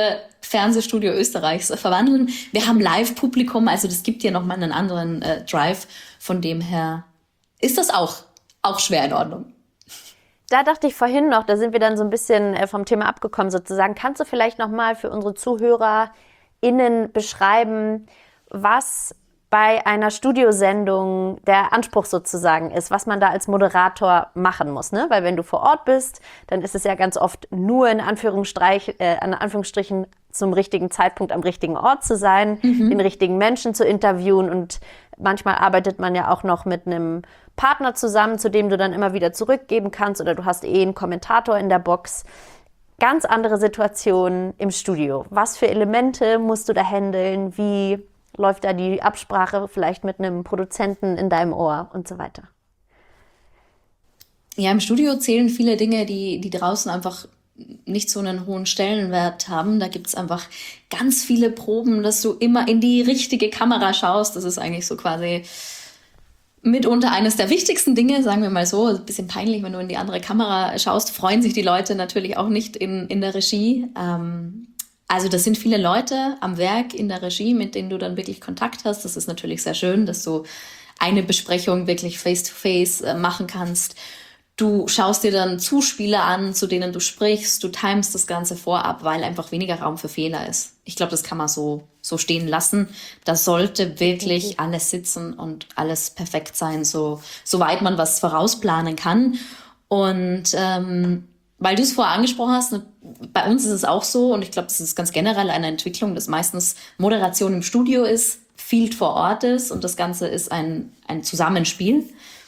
Fernsehstudio Österreichs verwandeln. Wir haben Live-Publikum, also das gibt dir nochmal einen anderen äh, Drive. Von dem her ist das auch, auch schwer in Ordnung. Da dachte ich vorhin noch, da sind wir dann so ein bisschen vom Thema abgekommen sozusagen. Kannst du vielleicht nochmal für unsere ZuhörerInnen beschreiben, was bei einer Studiosendung der Anspruch sozusagen ist, was man da als Moderator machen muss, ne? Weil wenn du vor Ort bist, dann ist es ja ganz oft nur in Anführungsstrich, äh, in Anführungsstrichen zum richtigen Zeitpunkt am richtigen Ort zu sein, mhm. den richtigen Menschen zu interviewen und manchmal arbeitet man ja auch noch mit einem Partner zusammen, zu dem du dann immer wieder zurückgeben kannst oder du hast eh einen Kommentator in der Box. Ganz andere Situationen im Studio. Was für Elemente musst du da handeln? Wie läuft da die Absprache vielleicht mit einem Produzenten in deinem Ohr und so weiter? Ja, im Studio zählen viele Dinge, die, die draußen einfach nicht so einen hohen Stellenwert haben. Da gibt's einfach ganz viele Proben, dass du immer in die richtige Kamera schaust. Das ist eigentlich so quasi mitunter eines der wichtigsten Dinge, sagen wir mal so. Ein bisschen peinlich, wenn du in die andere Kamera schaust. Freuen sich die Leute natürlich auch nicht in, in der Regie. Ähm, also das sind viele Leute am Werk in der Regie, mit denen du dann wirklich Kontakt hast. Das ist natürlich sehr schön, dass du eine Besprechung wirklich face-to-face äh, machen kannst. Du schaust dir dann Zuspieler an, zu denen du sprichst. Du timest das Ganze vorab, weil einfach weniger Raum für Fehler ist. Ich glaube, das kann man so, so stehen lassen. Da sollte wirklich mhm. alles sitzen und alles perfekt sein, so soweit man was vorausplanen kann. Und ähm, weil du es vorher angesprochen hast, bei uns ist es auch so, und ich glaube, das ist ganz generell eine Entwicklung, dass meistens Moderation im Studio ist, Field vor Ort ist und das Ganze ist ein, ein Zusammenspiel.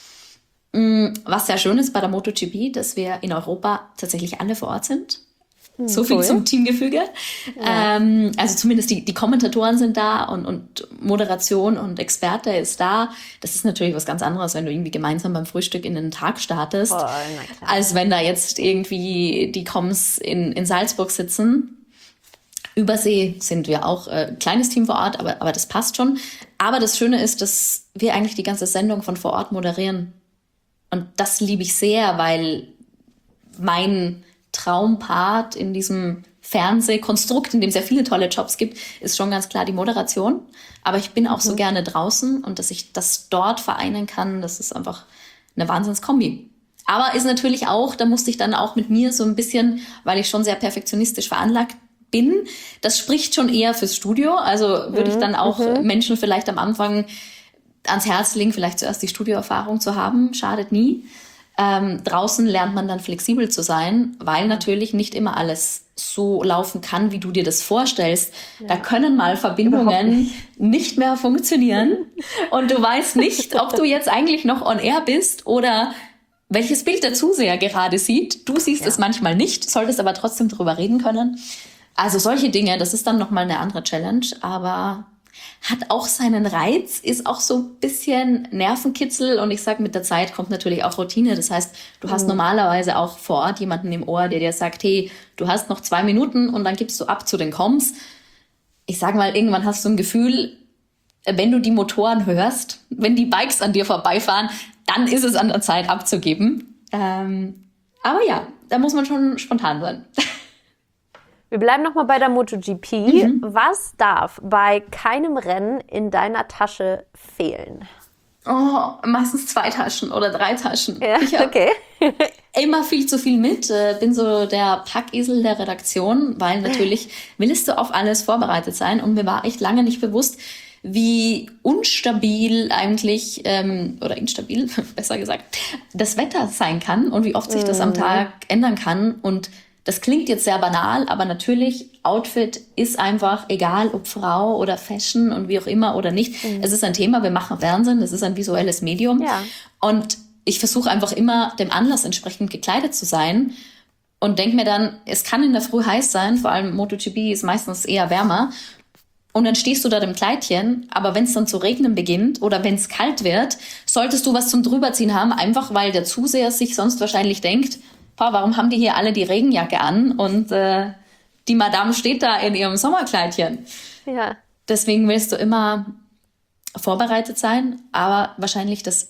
Was sehr schön ist bei der MotoGP, dass wir in Europa tatsächlich alle vor Ort sind. Hm, so viel cool. Zum Teamgefüge. Ja. Ähm, also zumindest die, die Kommentatoren sind da und, und Moderation und Experte ist da. Das ist natürlich was ganz anderes, wenn du irgendwie gemeinsam beim Frühstück in den Tag startest, oh, als wenn da jetzt irgendwie die Coms in, in Salzburg sitzen. Übersee sind wir auch äh, ein kleines Team vor Ort, aber, aber das passt schon. Aber das Schöne ist, dass wir eigentlich die ganze Sendung von vor Ort moderieren. Und das liebe ich sehr, weil mein Traumpart in diesem Fernsehkonstrukt, in dem es ja viele tolle Jobs gibt, ist schon ganz klar die Moderation. Aber ich bin auch mhm. so gerne draußen und dass ich das dort vereinen kann, das ist einfach eine Wahnsinnskombi. Aber ist natürlich auch, da musste ich dann auch mit mir so ein bisschen, weil ich schon sehr perfektionistisch veranlagt bin, das spricht schon eher fürs Studio. Also würde mhm. ich dann auch mhm. Menschen vielleicht am Anfang ans Herz legen, vielleicht zuerst die Studioerfahrung zu haben, schadet nie. Ähm, draußen lernt man dann flexibel zu sein, weil natürlich nicht immer alles so laufen kann, wie du dir das vorstellst. Ja. Da können mal Verbindungen nicht. nicht mehr funktionieren und du weißt nicht, ob du jetzt eigentlich noch on air bist oder welches Bild der Zuseher gerade sieht. Du siehst ja. es manchmal nicht, solltest aber trotzdem drüber reden können. Also solche Dinge, das ist dann nochmal eine andere Challenge, aber hat auch seinen Reiz, ist auch so ein bisschen Nervenkitzel und ich sage, mit der Zeit kommt natürlich auch Routine. Das heißt, du hast mhm. normalerweise auch vor Ort jemanden im Ohr, der dir sagt, hey, du hast noch zwei Minuten und dann gibst du ab zu den Coms. Ich sage mal, irgendwann hast du ein Gefühl, wenn du die Motoren hörst, wenn die Bikes an dir vorbeifahren, dann ist es an der Zeit abzugeben. Ähm, aber ja, da muss man schon spontan sein. Wir bleiben nochmal bei der MotoGP. Mhm. Was darf bei keinem Rennen in deiner Tasche fehlen? Oh, meistens zwei Taschen oder drei Taschen. Ja, ich okay. immer viel zu viel mit. Bin so der Packesel der Redaktion, weil natürlich willst du auf alles vorbereitet sein. Und mir war echt lange nicht bewusst, wie unstabil eigentlich, ähm, oder instabil, besser gesagt, das Wetter sein kann und wie oft sich das am Tag ändern kann. Und das klingt jetzt sehr banal, aber natürlich, Outfit ist einfach, egal ob Frau oder Fashion und wie auch immer oder nicht. Mhm. Es ist ein Thema, wir machen Fernsehen, das ist ein visuelles Medium. Ja. Und ich versuche einfach immer, dem Anlass entsprechend gekleidet zu sein und denke mir dann, es kann in der Früh heiß sein, vor allem MotoGP ist meistens eher wärmer. Und dann stehst du da im Kleidchen, aber wenn es dann zu regnen beginnt oder wenn es kalt wird, solltest du was zum Drüberziehen haben, einfach weil der Zuseher sich sonst wahrscheinlich denkt, warum haben die hier alle die Regenjacke an und äh, die Madame steht da in ihrem Sommerkleidchen. Ja. Deswegen willst du immer vorbereitet sein, aber wahrscheinlich das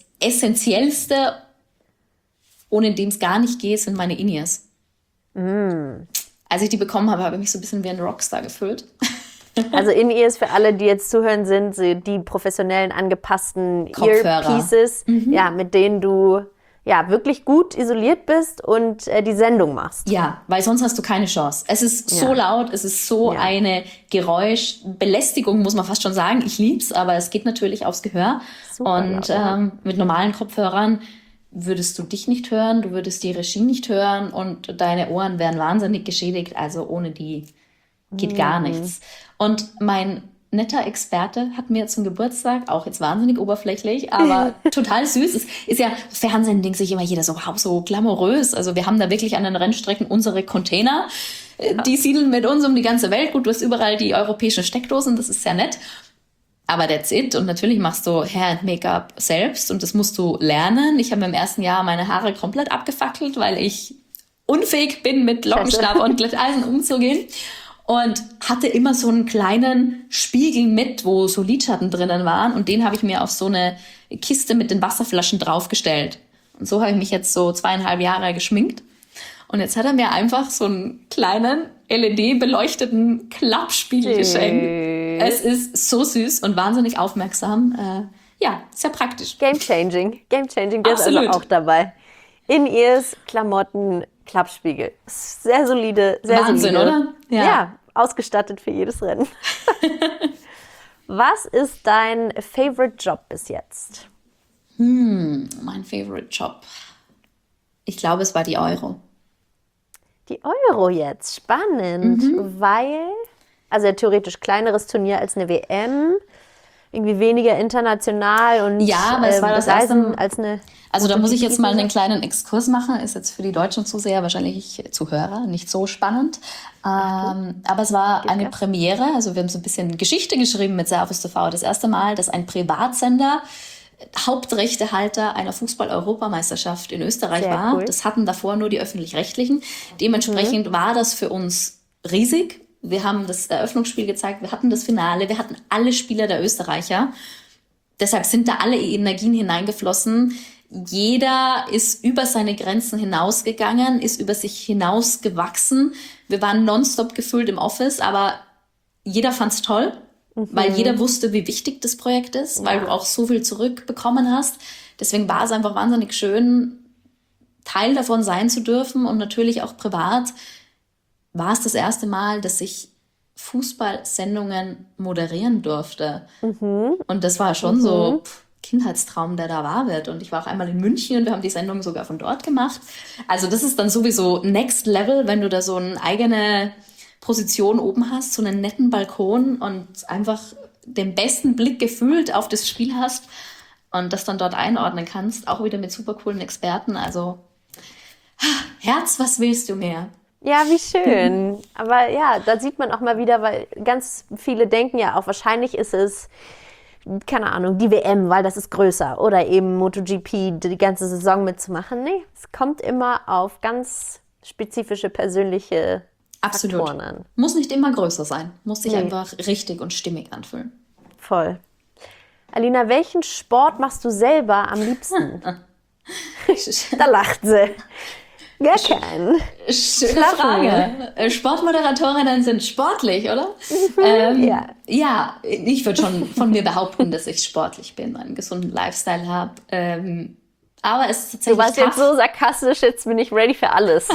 Essentiellste, ohne dem es gar nicht geht, sind meine In-Ears. Mm. als ich die bekommen habe, habe ich mich so ein bisschen wie ein Rockstar gefühlt. Also In-Ears für alle, die jetzt zuhören, sind die professionellen angepassten Kopfhörer. Earpieces, mhm. ja, mit denen du ja wirklich gut isoliert bist und äh, die Sendung machst. Ja, weil sonst hast du keine Chance. Es ist so ja. laut, es ist so ja. eine Geräuschbelästigung, muss man fast schon sagen. Ich lieb's, aber es geht natürlich aufs Gehör. Super und laut, ähm, mit normalen Kopfhörern würdest du dich nicht hören, du würdest die Regie nicht hören und deine Ohren wären wahnsinnig geschädigt. Also ohne die geht mhm. gar nichts. Und mein netter Experte hat mir zum Geburtstag, auch jetzt wahnsinnig oberflächlich, aber total süß. Es ist ja, Fernsehen denkt sich immer jeder so, wow, so glamourös. Also wir haben da wirklich an den Rennstrecken unsere Container, ja. die siedeln mit uns um die ganze Welt. Gut, du hast überall die europäischen Steckdosen, das ist sehr nett. Aber that's it. Und natürlich machst du Hair and Make-up selbst und das musst du lernen. Ich habe im ersten Jahr meine Haare komplett abgefackelt, weil ich unfähig bin, mit Lockenstab und Glätteisen umzugehen. Und hatte immer so einen kleinen Spiegel mit, wo so Lidschatten drinnen waren. Und den habe ich mir auf so eine Kiste mit den Wasserflaschen draufgestellt. Und so habe ich mich jetzt so zweieinhalb Jahre geschminkt. Und jetzt hat er mir einfach so einen kleinen L E D-beleuchteten Klappspiegel Tschüss. geschenkt. Es ist so süß und wahnsinnig aufmerksam. Äh, ja, sehr praktisch. Game changing. Game changing, der ist also auch dabei. In-Ears, Klamotten, Klappspiegel. Sehr solide, sehr Wahnsinn, solide. oder? Ja. ja, ausgestattet für jedes Rennen. Was ist dein Favorite Job bis jetzt? Hm, mein Favorite Job. Ich glaube, es war die Euro. Die Euro jetzt, spannend, mhm. weil, also ja, theoretisch kleineres Turnier als eine W M, irgendwie weniger international und ja, aber es war das erste, als eine. Also da muss ich jetzt mal einen kleinen Exkurs machen, ist jetzt für die deutschen Zuseher wahrscheinlich Zuhörer nicht so spannend, ähm, aber es war Geht eine ja. Premiere, also wir haben so ein bisschen Geschichte geschrieben mit Servus T V, das erste Mal, dass ein Privatsender Hauptrechtehalter einer Fußball-Europameisterschaft in Österreich Sehr war. Cool. Das hatten davor nur die Öffentlich-Rechtlichen. Dementsprechend mhm. war das für uns riesig. Wir haben das Eröffnungsspiel gezeigt, wir hatten das Finale, wir hatten alle Spieler der Österreicher. Deshalb sind da alle Energien hineingeflossen. Jeder ist über seine Grenzen hinausgegangen, ist über sich hinausgewachsen. Wir waren nonstop gefüllt im Office, aber jeder fand's toll. Mhm. Weil jeder wusste, wie wichtig das Projekt ist, weil ja. du auch so viel zurückbekommen hast. Deswegen war es einfach wahnsinnig schön, Teil davon sein zu dürfen. Und natürlich auch privat war es das erste Mal, dass ich Fußballsendungen moderieren durfte. Mhm. Und das war schon mhm. so pff, Kindheitstraum, der da wahr wird. Und ich war auch einmal in München und wir haben die Sendung sogar von dort gemacht. Also das ist dann sowieso Next Level, wenn du da so eine eigene Position oben hast, so einen netten Balkon und einfach den besten Blick gefühlt auf das Spiel hast und das dann dort einordnen kannst, auch wieder mit super coolen Experten. Also Herz, was willst du mehr? Ja, wie schön. Aber ja, da sieht man auch mal wieder, weil ganz viele denken ja auch, wahrscheinlich ist es, keine Ahnung, die W M, weil das ist größer oder eben MotoGP, die ganze Saison mitzumachen. Nee, es kommt immer auf ganz spezifische persönliche Absolut. Faktoren. Muss nicht immer größer sein. Muss sich nee. einfach richtig und stimmig anfühlen. Voll. Alina, welchen Sport machst du selber am liebsten? Da lacht sie. Gar keinen. Schöne Frage. Sportmoderatorinnen sind sportlich, oder? ähm, ja. Ja, ich würde schon von mir behaupten, dass ich sportlich bin, einen gesunden Lifestyle habe. Ähm, aber es ist tatsächlich Du warst tough. Jetzt so sarkastisch, jetzt bin ich ready für alles.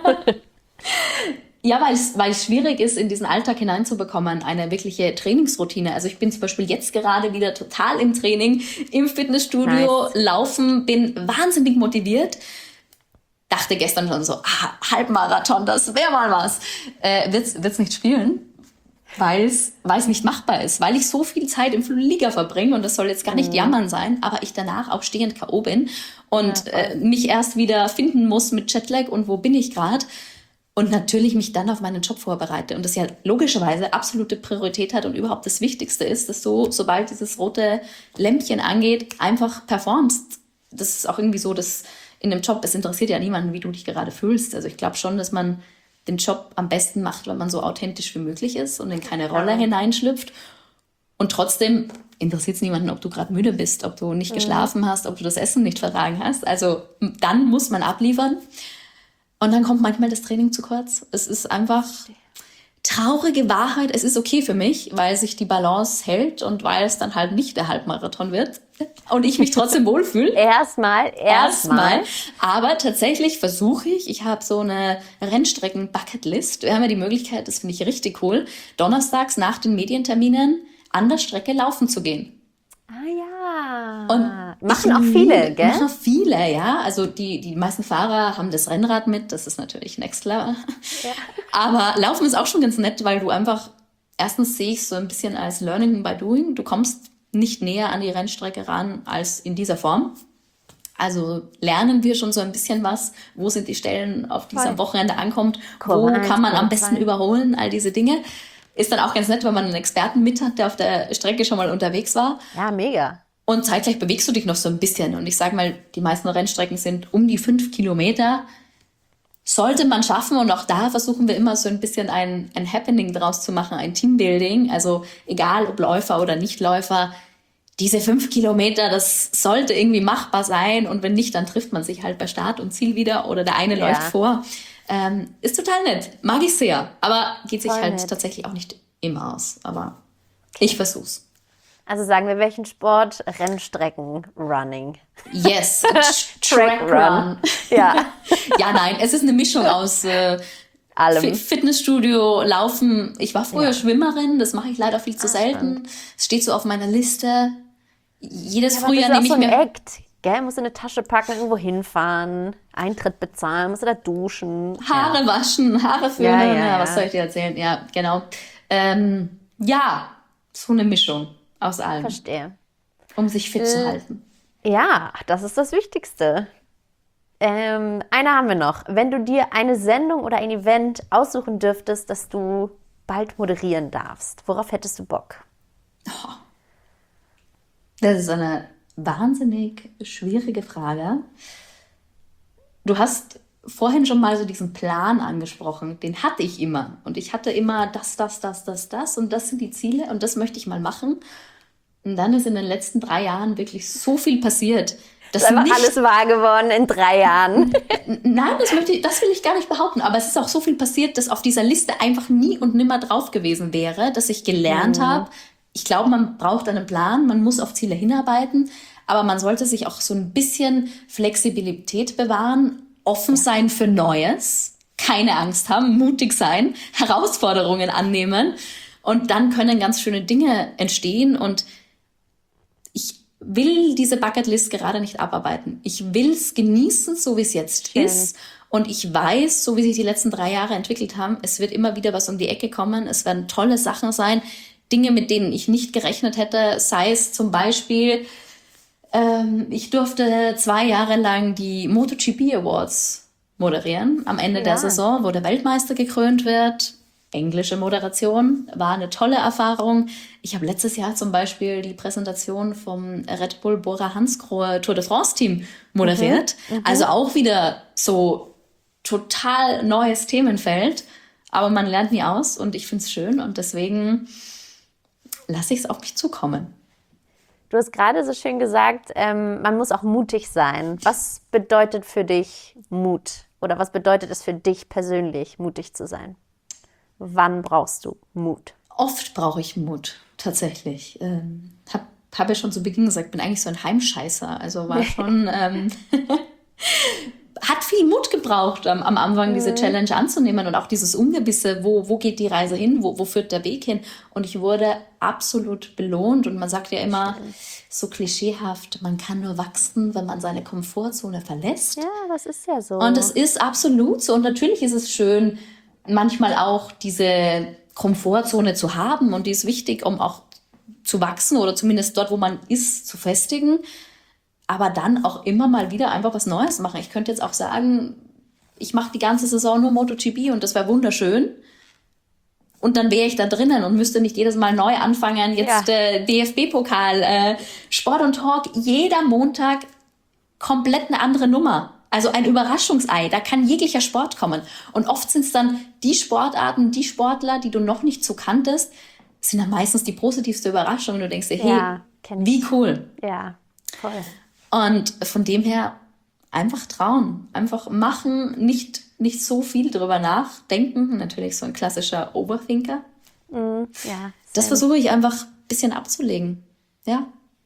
Ja, weil es, weil es schwierig ist, in diesen Alltag hineinzubekommen, eine wirkliche Trainingsroutine. Also ich bin zum Beispiel jetzt gerade wieder total im Training, im Fitnessstudio, nice. Laufen, bin wahnsinnig motiviert. Dachte gestern schon so, ah, Halbmarathon, das wäre mal was. Äh, wird's, wird's nicht spielen, weil es weil es nicht machbar ist, weil ich so viel Zeit im Flieger verbringe und das soll jetzt gar nicht mhm. jammern sein, aber ich danach auch stehend K O bin und ja, äh, mich erst wieder finden muss mit Jetlag und wo bin ich gerade. Und natürlich mich dann auf meinen Job vorbereite. Und das ja logischerweise absolute Priorität hat und überhaupt das Wichtigste ist, dass du, sobald dieses rote Lämpchen angeht, einfach performst. Das ist auch irgendwie so, dass in dem Job, es interessiert ja niemanden, wie du dich gerade fühlst. Also ich glaube schon, dass man den Job am besten macht, wenn man so authentisch wie möglich ist und in keine Rolle ja. hineinschlüpft. Und trotzdem interessiert es niemanden, ob du gerade müde bist, ob du nicht mhm. geschlafen hast, ob du das Essen nicht vertragen hast. Also dann muss man abliefern. Und dann kommt manchmal das Training zu kurz. Es ist einfach traurige Wahrheit. Es ist okay für mich, weil sich die Balance hält und weil es dann halt nicht der Halbmarathon wird und ich mich trotzdem wohlfühle. Erstmal, erstmal. Aber tatsächlich versuche ich, ich habe so eine Rennstrecken-Bucketlist. Wir haben ja die Möglichkeit, das finde ich richtig cool, donnerstags nach den Medienterminen an der Strecke laufen zu gehen. Ah ja. Und machen auch viele, gell? Machen viele, ja. Also die, die meisten Fahrer haben das Rennrad mit, das ist natürlich next level. Ja. Aber Laufen ist auch schon ganz nett, weil du einfach, erstens sehe ich es so ein bisschen als Learning by Doing. Du kommst nicht näher an die Rennstrecke ran als in dieser Form. Also lernen wir schon so ein bisschen was. Wo sind die Stellen, auf die es am Wochenende ankommt? Wo kann man am besten überholen? All diese Dinge. Ist dann auch ganz nett, wenn man einen Experten mit hat, der auf der Strecke schon mal unterwegs war. Ja, mega. Und zeitgleich bewegst du dich noch so ein bisschen. Und ich sage mal, die meisten Rennstrecken sind um die fünf Kilometer. Sollte man schaffen. Und auch da versuchen wir immer so ein bisschen ein, ein Happening draus zu machen, ein Teambuilding. Also egal, ob Läufer oder Nichtläufer, diese fünf Kilometer, das sollte irgendwie machbar sein. Und wenn nicht, dann trifft man sich halt bei Start und Ziel wieder oder der eine ja. läuft vor. Ähm, ist total nett. Mag ich sehr. Aber geht sich Voll halt nett. Tatsächlich auch nicht immer aus. Aber ich versuch's. Also sagen wir, welchen Sport? Rennstrecken, Running. Yes, Track Run. Ja. Ja, nein, es ist eine Mischung aus äh, allem. Fitnessstudio, Laufen. Ich war früher ja. Schwimmerin, das mache ich leider viel zu ah, selten. Es steht so auf meiner Liste. Jedes ja, Frühjahr nehme ich so mir... Act. Gell, musst du eine Tasche packen, irgendwo hinfahren, Eintritt bezahlen, musst du da duschen. Haare ja. waschen, Haare föhnen, ja, ja, ja, ja. was soll ich dir erzählen? Ja, genau. Ähm, ja, so eine Mischung aus allem. Verstehe. Um sich fit äh, zu halten. Ja, das ist das Wichtigste. Ähm, eine haben wir noch. Wenn du dir eine Sendung oder ein Event aussuchen dürftest, das du bald moderieren darfst, worauf hättest du Bock? Oh. Das ist eine wahnsinnig schwierige Frage. Du hast vorhin schon mal so diesen Plan angesprochen. Den hatte ich immer. Und ich hatte immer das, das, das, das, das. Und das sind die Ziele. Und das möchte ich mal machen. Und dann ist in den letzten drei Jahren wirklich so viel passiert. Das ist einfach alles wahr geworden in drei Jahren. Nein, das, möchte ich, das will ich gar nicht behaupten. Aber es ist auch so viel passiert, dass auf dieser Liste einfach nie und nimmer drauf gewesen wäre, dass ich gelernt mhm. habe. Ich glaube, man braucht einen Plan. Man muss auf Ziele hinarbeiten. Aber man sollte sich auch so ein bisschen Flexibilität bewahren, offen ja. sein für Neues, keine Angst haben, mutig sein, Herausforderungen annehmen. Und dann können ganz schöne Dinge entstehen. Und ich will diese Bucketlist gerade nicht abarbeiten. Ich will es genießen, so wie es jetzt Schön. ist. Und ich weiß, so wie sich die letzten drei Jahre entwickelt haben, es wird immer wieder was um die Ecke kommen. Es werden tolle Sachen sein, Dinge, mit denen ich nicht gerechnet hätte. Sei es zum Beispiel... Ich durfte zwei Jahre lang die MotoGP Awards moderieren. Am Ende ja. der Saison, wo der Weltmeister gekrönt wird. Englische Moderation, war eine tolle Erfahrung. Ich habe letztes Jahr zum Beispiel die Präsentation vom Red Bull Bora Hansgrohe Tour de France Team moderiert. Mhm. Mhm. Also auch wieder so total neues Themenfeld. Aber man lernt nie aus und ich finde es schön. Und deswegen lasse ich es auf mich zukommen. Du hast gerade so schön gesagt, ähm, man muss auch mutig sein. Was bedeutet für dich Mut? Oder was bedeutet es für dich persönlich, mutig zu sein? Wann brauchst du Mut? Oft brauche ich Mut, tatsächlich. Ähm, hab, hab ja schon zu Beginn gesagt, bin eigentlich so ein Heimscheißer. Also war schon... ähm, hat viel Mut gebraucht, am, am Anfang diese Challenge anzunehmen und auch dieses Ungewisse, wo, wo geht die Reise hin, wo, wo führt der Weg hin? Und ich wurde absolut belohnt und man sagt ja immer so klischeehaft, man kann nur wachsen, wenn man seine Komfortzone verlässt. Ja, das ist ja so. Und es ist absolut so und natürlich ist es schön, manchmal auch diese Komfortzone zu haben und die ist wichtig, um auch zu wachsen oder zumindest dort, wo man ist, zu festigen. Aber dann auch immer mal wieder einfach was Neues machen. Ich könnte jetzt auch sagen, ich mache die ganze Saison nur MotoGP und das wäre wunderschön. Und dann wäre ich da drinnen und müsste nicht jedes Mal neu anfangen. Jetzt ja. äh, D F B-Pokal, äh, Sport und Talk, jeder Montag komplett eine andere Nummer. Also ein Überraschungsei, da kann jeglicher Sport kommen. Und oft sind es dann die Sportarten, die Sportler, die du noch nicht so kanntest, sind dann meistens die positivste Überraschung. Und du denkst dir, hey, ja, wie cool. Ja, voll. Und von dem her einfach trauen, einfach machen, nicht nicht so viel drüber nachdenken. Natürlich so ein klassischer Overthinker. Mm, ja. Das versuche ich einfach ein bisschen abzulegen. Ja.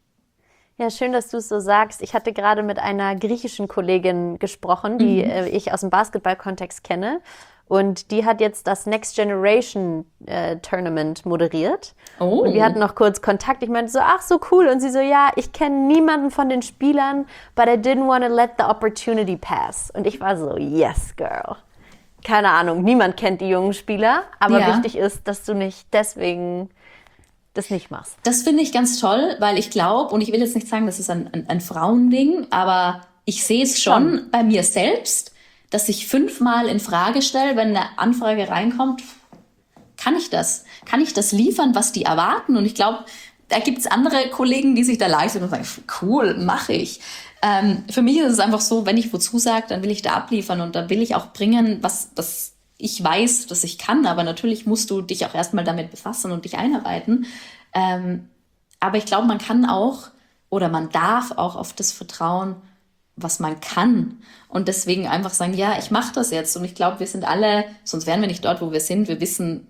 Ja, schön, dass du es so sagst. Ich hatte gerade mit einer griechischen Kollegin gesprochen, die mhm. äh, ich aus dem Basketball-Kontext kenne. Und die hat jetzt das Next Generation äh, Tournament moderiert. Oh. Und wir hatten noch kurz Kontakt. Ich meinte so, ach, so cool. Und sie so, ja, ich kenne niemanden von den Spielern, but I didn't want to let the opportunity pass. Und ich war so, yes, girl. Keine Ahnung, niemand kennt die jungen Spieler. Aber ja. wichtig ist, dass du nicht deswegen das nicht machst. Das finde ich ganz toll, weil ich glaube, und ich will jetzt nicht sagen, das ist ein, ein, ein Frauending, aber ich sehe es schon, schon bei mir selbst, dass ich fünfmal in Frage stelle, wenn eine Anfrage reinkommt, kann ich das? Kann ich das liefern, was die erwarten? Und ich glaube, da gibt es andere Kollegen, die sich da leicht sind und sagen, cool, mache ich. Ähm, für mich ist es einfach so, wenn ich wozu sage, dann will ich da abliefern und dann will ich auch bringen, was das ich weiß, dass ich kann. Aber natürlich musst du dich auch erstmal damit befassen und dich einarbeiten. Ähm, aber ich glaube, man kann auch oder man darf auch auf das vertrauen, was man kann. Und deswegen einfach sagen, ja, ich mache das jetzt. Und ich glaube, wir sind alle, sonst wären wir nicht dort, wo wir sind. Wir wissen,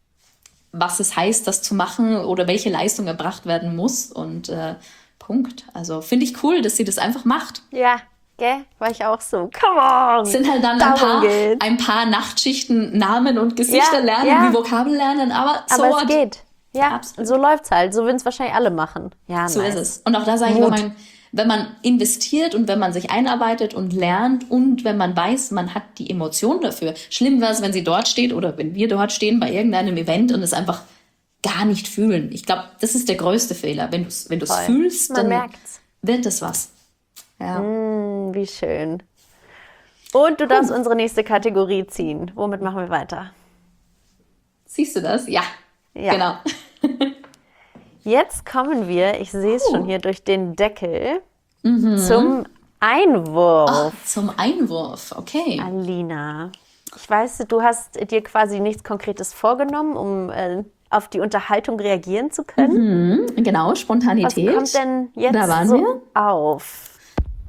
was es heißt, das zu machen oder welche Leistung erbracht werden muss. Und äh, Punkt. Also finde ich cool, dass sie das einfach macht. Ja, gell? War ich auch so. Come on! Sind halt dann ein paar, ein paar Nachtschichten, Namen und Gesichter ja, lernen, ja. wie Vokabel lernen. Aber so aber es geht. Ja, absolut. So läuft's halt. So würden es wahrscheinlich alle machen. Ja, so nice. ist es. Und auch da sage ich, wenn man, wenn man investiert und wenn man sich einarbeitet und lernt und wenn man weiß, man hat die Emotion dafür. Schlimm wäre es, wenn sie dort steht oder wenn wir dort stehen bei irgendeinem Event und es einfach gar nicht fühlen. Ich glaube, das ist der größte Fehler. Wenn du es wenn fühlst, dann merkt's. Wird es was. Ja. Mm, wie schön. Und du darfst uh. unsere nächste Kategorie ziehen. Womit machen wir weiter? Siehst du das? Ja. Ja. Genau. Jetzt kommen wir, ich sehe es oh. schon hier durch den Deckel, mhm. zum Einwurf. Ach, zum Einwurf, okay. Alina, ich weiß, du hast dir quasi nichts Konkretes vorgenommen, um äh, auf die Unterhaltung reagieren zu können. Mhm. Genau, Spontanität. Was kommt denn jetzt da waren so wir. auf?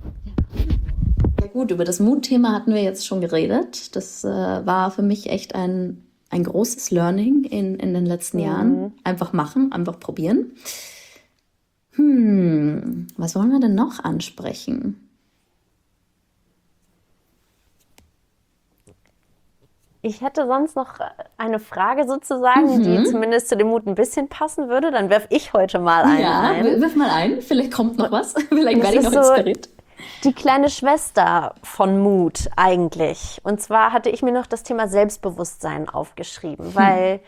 Ja gut, über das Mutthema hatten wir jetzt schon geredet. Das äh, war für mich echt ein Ein großes Learning in, in den letzten mhm. Jahren. Einfach machen, einfach probieren. Hm, was wollen wir denn noch ansprechen? Ich hätte sonst noch eine Frage sozusagen, mhm. die zumindest zu dem Mut ein bisschen passen würde. Dann werfe ich heute mal eine ja, ein. Ja, wirf mal ein. Vielleicht kommt noch was. Vielleicht werde ich noch inspiriert. So die kleine Schwester von Mut eigentlich. Und zwar hatte ich mir noch das Thema Selbstbewusstsein aufgeschrieben, hm. weil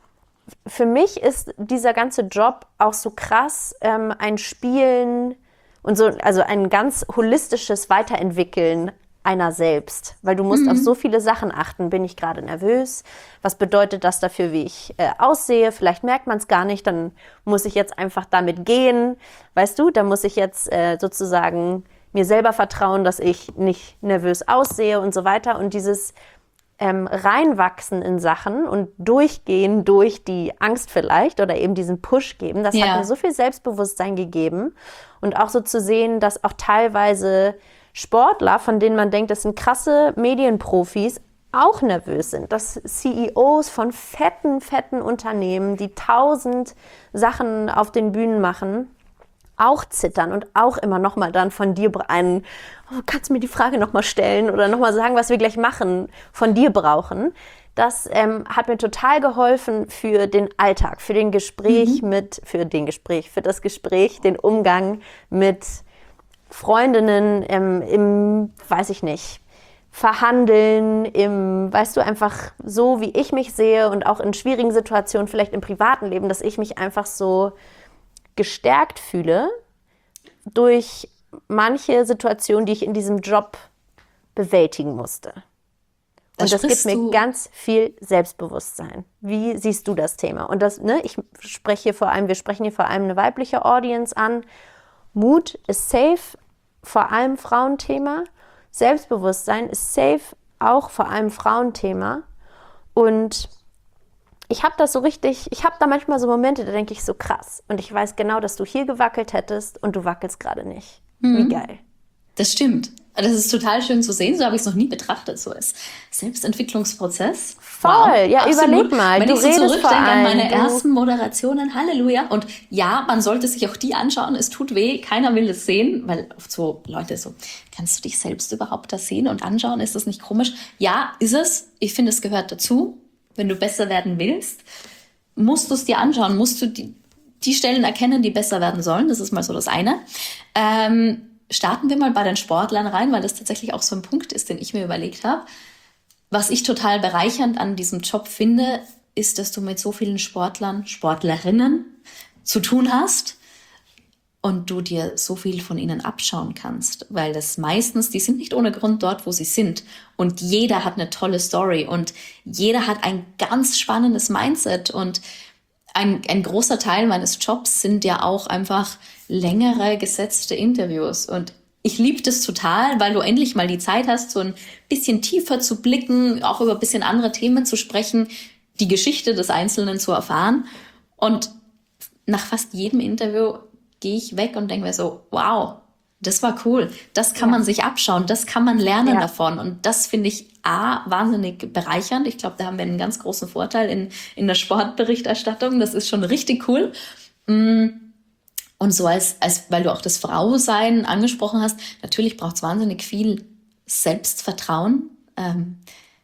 für mich ist dieser ganze Job auch so krass, ähm, ein Spielen und so, also ein ganz holistisches Weiterentwickeln einer selbst, weil du musst mhm. auf so viele Sachen achten. Bin ich gerade nervös? Was bedeutet das dafür, wie ich äh, aussehe? Vielleicht merkt man es gar nicht, dann muss ich jetzt einfach damit gehen. Weißt du, da muss ich jetzt äh, sozusagen mir selber vertrauen, dass ich nicht nervös aussehe und so weiter. Und dieses ähm, Reinwachsen in Sachen und Durchgehen durch die Angst vielleicht oder eben diesen Push geben, das ja. hat mir so viel Selbstbewusstsein gegeben. Und auch so zu sehen, dass auch teilweise Sportler, von denen man denkt, das sind krasse Medienprofis, auch nervös sind. Dass C E Os von fetten, fetten Unternehmen, die tausend Sachen auf den Bühnen machen, auch zittern und auch immer nochmal dann von dir einen, oh, kannst du mir die Frage nochmal stellen oder nochmal sagen, was wir gleich machen, von dir brauchen. Das ähm, hat mir total geholfen für den Alltag, für den Gespräch mhm. mit, für den Gespräch, für das Gespräch, den Umgang mit Freundinnen ähm, im, weiß ich nicht, Verhandeln, im, weißt du, einfach so, wie ich mich sehe und auch in schwierigen Situationen, vielleicht im privaten Leben, dass ich mich einfach so gestärkt fühle durch manche Situationen, die ich in diesem Job bewältigen musste. Und das gibt mir ganz viel Selbstbewusstsein. Wie siehst du das Thema? Und das, ne, ich spreche hier vor allem, wir sprechen hier vor allem eine weibliche Audience an. Mut ist safe, vor allem Frauenthema. Selbstbewusstsein ist safe, auch vor allem Frauenthema. Und ich habe das so richtig, ich habe da manchmal so Momente, da denke ich so krass. Und ich weiß genau, dass du hier gewackelt hättest und du wackelst gerade nicht. Mhm. Wie geil. Das stimmt. Das ist total schön zu sehen. So habe ich es noch nie betrachtet, so als Selbstentwicklungsprozess. Voll, wow, ja, absolut. Überleg mal. Wenn du ich so redest zurückdenke an meine du ersten Moderationen, Halleluja. Und ja, man sollte sich auch die anschauen. Es tut weh, keiner will es sehen, weil oft so Leute so, kannst du dich selbst überhaupt da sehen und anschauen? Ist das nicht komisch? Ja, ist es. Ich finde, es gehört dazu. Wenn du besser werden willst, musst du es dir anschauen, musst du die, die Stellen erkennen, die besser werden sollen. Das ist mal so das eine. Ähm, Starten wir mal bei den Sportlern rein, weil das tatsächlich auch so ein Punkt ist, den ich mir überlegt habe. Was ich total bereichernd an diesem Job finde, ist, dass du mit so vielen Sportlern, Sportlerinnen zu tun hast und du dir so viel von ihnen abschauen kannst, weil das meistens, die sind nicht ohne Grund dort, wo sie sind und jeder hat eine tolle Story und jeder hat ein ganz spannendes Mindset und Ein, ein großer Teil meines Jobs sind ja auch einfach längere gesetzte Interviews. Und ich liebe das total, weil du endlich mal die Zeit hast, so ein bisschen tiefer zu blicken, auch über ein bisschen andere Themen zu sprechen, die Geschichte des Einzelnen zu erfahren. Und nach fast jedem Interview gehe ich weg und denke mir so, wow, das war cool. Das kann ja. man sich abschauen, das kann man lernen ja. davon. Und das finde ich A, wahnsinnig bereichernd. Ich glaube, da haben wir einen ganz großen Vorteil in, in der Sportberichterstattung. Das ist schon richtig cool. Und so als, als, weil du auch das Frausein angesprochen hast, natürlich braucht es wahnsinnig viel Selbstvertrauen. Ähm,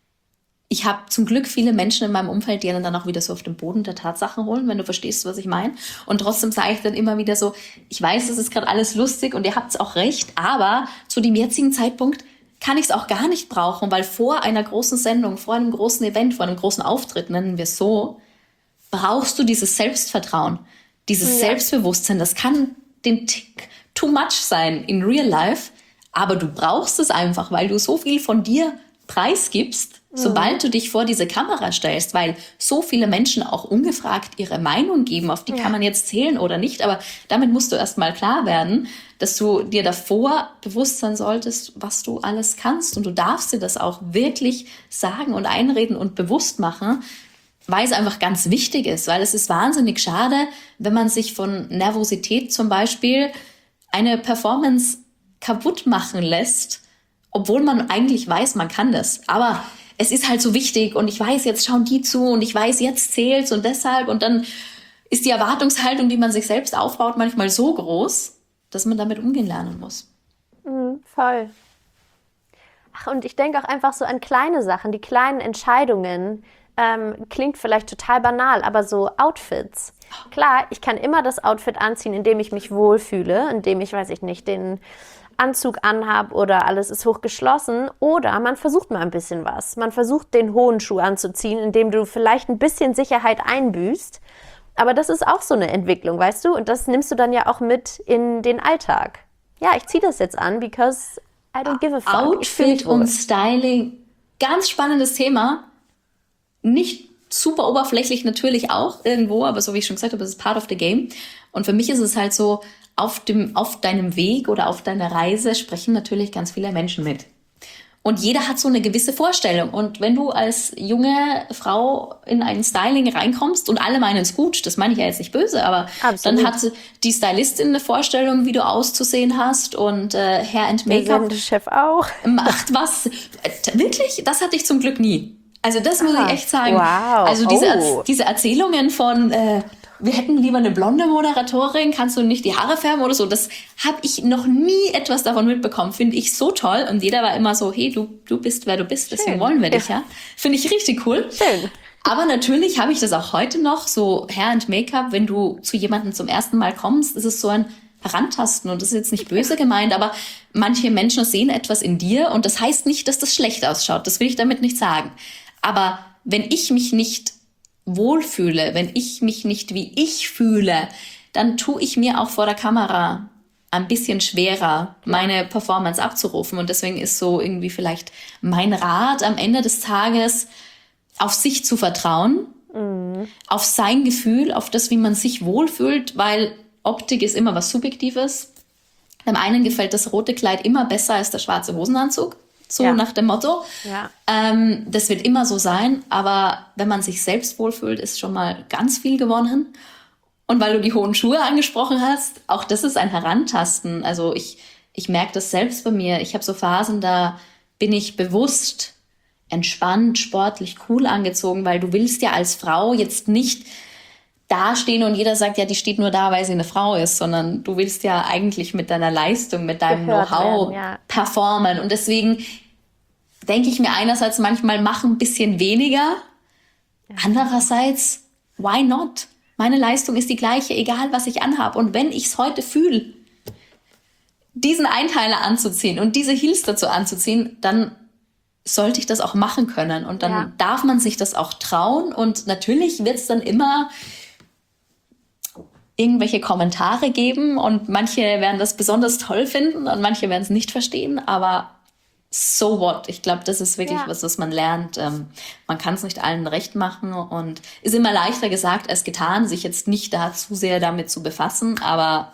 ich habe zum Glück viele Menschen in meinem Umfeld, die einen dann auch wieder so auf den Boden der Tatsachen holen, wenn du verstehst, was ich meine. Und trotzdem sage ich dann immer wieder so, ich weiß, es ist gerade alles lustig und ihr habt auch recht, aber zu dem jetzigen Zeitpunkt kann ich es auch gar nicht brauchen, weil vor einer großen Sendung, vor einem großen Event, vor einem großen Auftritt, nennen wir es so, brauchst du dieses Selbstvertrauen, dieses ja. Selbstbewusstsein. Das kann den Tick too much sein in real life, aber du brauchst es einfach, weil du so viel von dir preisgibst, mhm. sobald du dich vor diese Kamera stellst, weil so viele Menschen auch ungefragt ihre Meinung geben, auf die ja. kann man jetzt zählen oder nicht, aber damit musst du erst mal klar werden, dass du dir davor bewusst sein solltest, was du alles kannst und du darfst dir das auch wirklich sagen und einreden und bewusst machen, weil es einfach ganz wichtig ist, weil es ist wahnsinnig schade, wenn man sich von Nervosität zum Beispiel eine Performance kaputt machen lässt, obwohl man eigentlich weiß, man kann das. Aber es ist halt so wichtig und ich weiß, jetzt schauen die zu und ich weiß, jetzt zählt's und deshalb. Und dann ist die Erwartungshaltung, die man sich selbst aufbaut, manchmal so groß, dass man damit umgehen lernen muss. Mhm, voll. Ach, und ich denke auch einfach so an kleine Sachen, die kleinen Entscheidungen. Ähm, klingt vielleicht total banal, aber so Outfits. Klar, ich kann immer das Outfit anziehen, in dem ich mich wohlfühle, in dem ich, weiß ich nicht, den Anzug anhab oder alles ist hochgeschlossen. Oder man versucht mal ein bisschen was. Man versucht, den hohen Schuh anzuziehen, in dem du vielleicht ein bisschen Sicherheit einbüßt. Aber das ist auch so eine Entwicklung, weißt du? Und das nimmst du dann ja auch mit in den Alltag. Ja, ich ziehe das jetzt an, because I don't give a fuck. Outfit und Styling, ganz spannendes Thema. Nicht super oberflächlich natürlich auch irgendwo, aber so wie ich schon gesagt habe, es ist part of the game. Und für mich ist es halt so, auf dem, auf deinem Weg oder auf deiner Reise sprechen natürlich ganz viele Menschen mit. Und jeder hat so eine gewisse Vorstellung. Und wenn du als junge Frau in ein Styling reinkommst und alle meinen es gut, das meine ich ja jetzt nicht böse, aber Absolut. Dann hat die Stylistin eine Vorstellung, wie du auszusehen hast und äh, Hair and Make-up der Chef auch macht was. Äh, wirklich? Das hatte ich zum Glück nie. Also das muss ah, ich echt sagen. Wow. Also diese, oh. diese Erzählungen von äh, wir hätten lieber eine blonde Moderatorin, kannst du nicht die Haare färben oder so, das habe ich noch nie etwas davon mitbekommen. Finde ich so toll. Und jeder war immer so, hey, du, du bist, wer du bist, deswegen Schön. Wollen wir dich, ja. ja? Finde ich richtig cool. Schön. Aber natürlich habe ich das auch heute noch, so Hair and Make-up, wenn du zu jemandem zum ersten Mal kommst, ist es so ein Herantasten. Und das ist jetzt nicht böse gemeint, aber manche Menschen sehen etwas in dir und das heißt nicht, dass das schlecht ausschaut. Das will ich damit nicht sagen. Aber wenn ich mich nicht wohlfühle, wenn ich mich nicht wie ich fühle, dann tue ich mir auch vor der Kamera ein bisschen schwerer, meine Performance abzurufen. Und deswegen ist so irgendwie vielleicht mein Rat am Ende des Tages, auf sich zu vertrauen, mhm. auf sein Gefühl, auf das, wie man sich wohlfühlt, weil Optik ist immer was Subjektives. Dem einen gefällt das rote Kleid immer besser als der schwarze Hosenanzug. So ja. nach dem Motto. Ja. Ähm, das wird immer so sein, aber wenn man sich selbst wohlfühlt, ist schon mal ganz viel gewonnen. Und weil du die hohen Schuhe angesprochen hast, auch das ist ein Herantasten. Also ich, ich merke das selbst bei mir. Ich habe so Phasen, da bin ich bewusst entspannt, sportlich, cool angezogen, weil du willst ja als Frau jetzt nicht dastehen und jeder sagt, ja, die steht nur da, weil sie eine Frau ist, sondern du willst ja eigentlich mit deiner Leistung, mit deinem Gehört Know-how werden, ja. performen. Und deswegen denke ich mir einerseits manchmal, mach ein bisschen weniger. Andererseits, why not? Meine Leistung ist die gleiche, egal was ich anhabe. Und wenn ich es heute fühle, diesen Einteiler anzuziehen und diese Heels dazu anzuziehen, dann sollte ich das auch machen können. Und dann Ja. darf man sich das auch trauen. Und natürlich wird es dann immer irgendwelche Kommentare geben. Und manche werden das besonders toll finden und manche werden es nicht verstehen. Aber so what? Ich glaube, das ist wirklich Ja. was, was man lernt. Ähm, man kann es nicht allen recht machen. Und ist immer leichter gesagt als getan, sich jetzt nicht da zu sehr damit zu befassen. Aber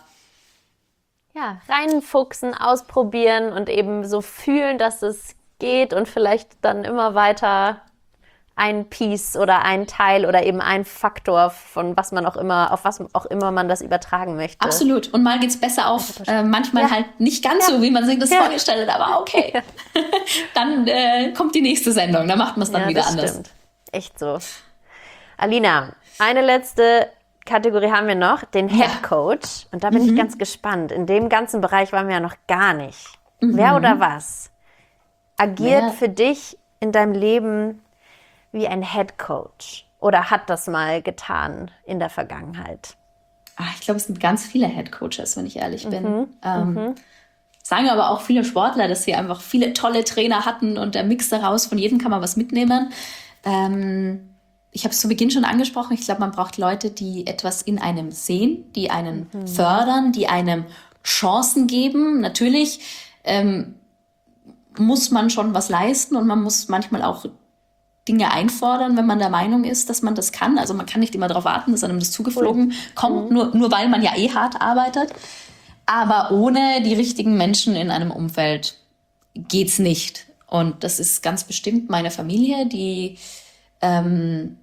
Ja, reinfuchsen, ausprobieren und eben so fühlen, dass es geht und vielleicht dann immer weiter ein Piece oder ein Teil oder eben ein Faktor von was man auch immer, auf was auch immer man das übertragen möchte. absolut. Und mal geht's besser auf. Äh, manchmal Ja. halt nicht ganz Ja. so, wie man sich das Ja. vorgestellt hat. Aber okay. Dann äh, kommt die nächste Sendung. Dann macht man es dann Ja, wieder das anders. stimmt. Echt so. Alina, eine letzte Kategorie haben wir noch, den Ja. Head Coach. Und da bin Mhm. ich ganz gespannt. In dem ganzen Bereich waren wir ja noch gar nicht. Wer oder was agiert Wer- für dich in deinem Leben wie ein Head Coach? Oder hat das mal getan in der Vergangenheit? Ah, ich glaube, es sind ganz viele Head Coaches, wenn ich ehrlich bin. Mhm. Ähm, sagen aber auch viele Sportler, dass sie einfach viele tolle Trainer hatten und der Mix daraus, von jedem kann man was mitnehmen. Ähm, ich habe es zu Beginn schon angesprochen, ich glaube, man braucht Leute, die etwas in einem sehen, die einen Mhm. fördern, die einem Chancen geben. Natürlich ähm, muss man schon was leisten und man muss manchmal auch Dinge einfordern, wenn man der Meinung ist, dass man das kann. Also man kann nicht immer darauf warten, dass einem das zugeflogen kommt, nur, nur weil man ja eh hart arbeitet. Aber ohne die richtigen Menschen in einem Umfeld geht's nicht. Und das ist ganz bestimmt meine Familie, die ähm,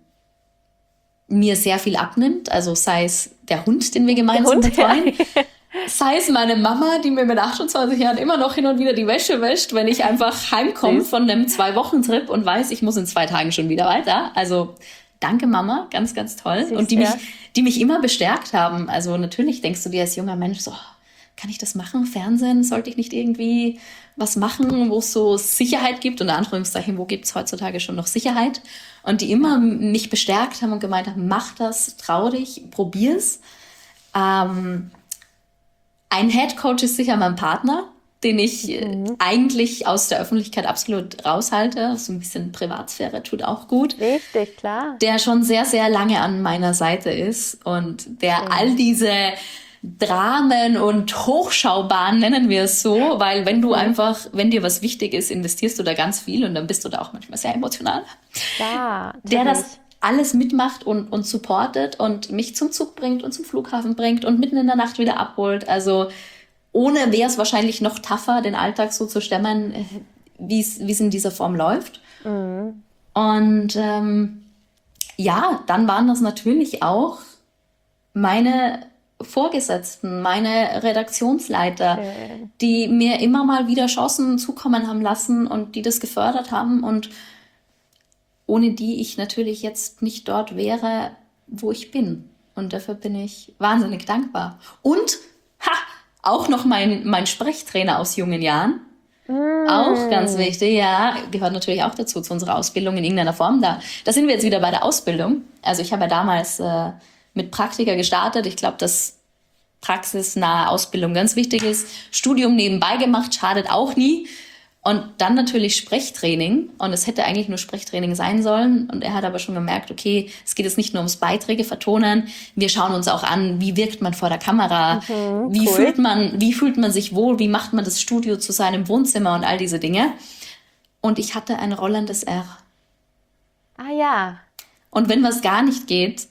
mir sehr viel abnimmt. Also sei es der Hund, den wir gemeinsam Hund, ja. betreuen, sei es meine Mama, die mir mit achtundzwanzig Jahren immer noch hin und wieder die Wäsche wäscht, wenn ich einfach heimkomme Süß. von einem Zwei-Wochen-Trip und weiß, ich muss in zwei Tagen schon wieder weiter. Also danke Mama, ganz, ganz toll. Süß, und die mich, ja. die mich immer bestärkt haben. Also natürlich denkst du dir als junger Mensch so, kann ich das machen? Fernsehen? Sollte ich nicht irgendwie was machen, wo es so Sicherheit gibt? Unter Anführungszeichen, wo gibt es heutzutage schon noch Sicherheit? Und die immer mich bestärkt haben und gemeint haben, mach das, trau dich, probier's. Ähm, ein Head Coach ist sicher mein Partner, den ich äh, eigentlich aus der Öffentlichkeit absolut raushalte. So ein bisschen Privatsphäre tut auch gut. Richtig, klar. Der schon sehr, sehr lange an meiner Seite ist und der all diese Dramen und Hochschaubahnen, nennen wir es so, weil wenn du einfach, wenn dir was wichtig ist, investierst du da ganz viel und dann bist du da auch manchmal sehr emotional. Klar, Der natürlich. das alles mitmacht und, und supportet und mich zum Zug bringt und zum Flughafen bringt und mitten in der Nacht wieder abholt. Also ohne wäre es wahrscheinlich noch tougher, den Alltag so zu stemmen, äh, wie es wie es in dieser Form läuft. Und ähm, ja, dann waren das natürlich auch meine Vorgesetzten, meine Redaktionsleiter, Schön. die mir immer mal wieder Chancen zukommen haben lassen und die das gefördert haben und ohne die ich natürlich jetzt nicht dort wäre, wo ich bin. Und dafür bin ich wahnsinnig dankbar. Und ha, auch noch mein, mein Sprechtrainer aus jungen Jahren. Auch ganz wichtig, ja, gehört natürlich auch dazu, zu unserer Ausbildung in irgendeiner Form. Da, da sind wir jetzt wieder bei der Ausbildung. Also ich habe ja damals äh, mit Praktika gestartet. Ich glaube, dass praxisnahe Ausbildung ganz wichtig ist. Studium nebenbei gemacht, schadet auch nie. Und dann natürlich Sprechtraining. Und es hätte eigentlich nur Sprechtraining sein sollen. Und er hat aber schon gemerkt, okay, es geht jetzt nicht nur ums Beiträge vertonen. Wir schauen uns auch an, wie wirkt man vor der Kamera? wie, cool. fühlt man, wie fühlt man sich wohl? Wie macht man das Studio zu seinem Wohnzimmer und all diese Dinge? Und ich hatte ein rollendes R. Ah ja. Und wenn was gar nicht geht,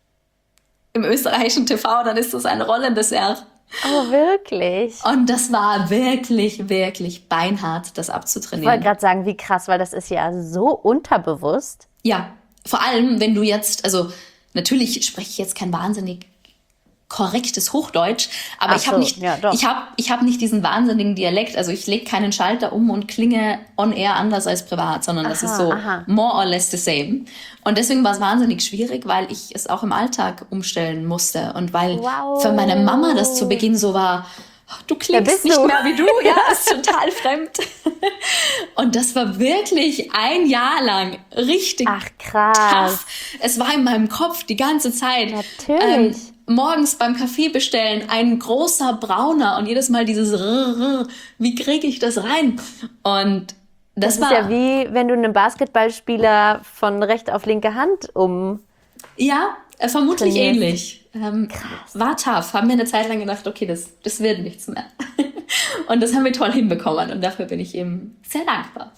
im österreichischen T V, dann ist das ein rollendes R. Oh, wirklich? Und das war wirklich, wirklich beinhart, das Ich wollte abzutrainieren. gerade sagen, wie krass, weil das ist ja so unterbewusst. Ja, vor allem, wenn du jetzt, also natürlich spreche ich jetzt kein wahnsinnig korrektes Hochdeutsch, aber Ach ich habe so, nicht, ja, doch. ich habe, ich habe nicht diesen wahnsinnigen Dialekt. Also ich lege keinen Schalter um und klinge on air anders als privat, sondern das Aha, ist so aha. more or less the same. Und deswegen war es wahnsinnig schwierig, weil ich es auch im Alltag umstellen musste und weil Wow. für meine Mama das zu Beginn so war, du klingst bist nicht du? mehr wie du, ja, ist total fremd. Und das war wirklich ein Jahr lang richtig Ach, krass. tough. Es war in meinem Kopf die ganze Zeit. Natürlich. Ähm, morgens beim Kaffee bestellen, ein großer Brauner und jedes Mal dieses Rrrr, wie kriege ich das rein? Und das, Das war ist ja wie, wenn du einen Basketballspieler von rechts auf linke Hand um... ja, äh, vermutlich trainierst. ähnlich. Ähm, war tough. Haben wir eine Zeit lang gedacht, okay, das, das wird nichts mehr. Und das haben wir toll hinbekommen und dafür bin ich eben sehr dankbar.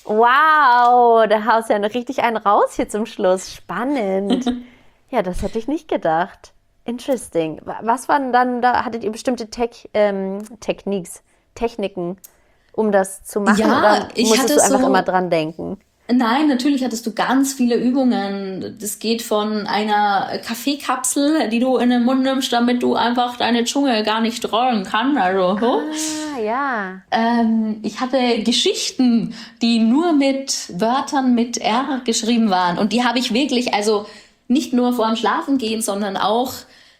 Wow, da haust ja noch richtig einen raus hier zum Schluss. Spannend. Ja, das hätte ich nicht gedacht. Interesting. Was waren dann da? Hattet ihr bestimmte Tech, ähm, Techniques, Techniken, um das zu machen? Ja, oder ich musstest hatte du einfach so- immer dran denken? Nein, natürlich hattest du ganz viele Übungen. Das geht von einer Kaffeekapsel, die du in den Mund nimmst, damit du einfach deine Zunge gar nicht rollen kann. Also, so. Ah, ja. Ähm, ich hatte Geschichten, die nur mit Wörtern mit R geschrieben waren. Und die habe ich wirklich, also nicht nur vor dem Schlafengehen, sondern auch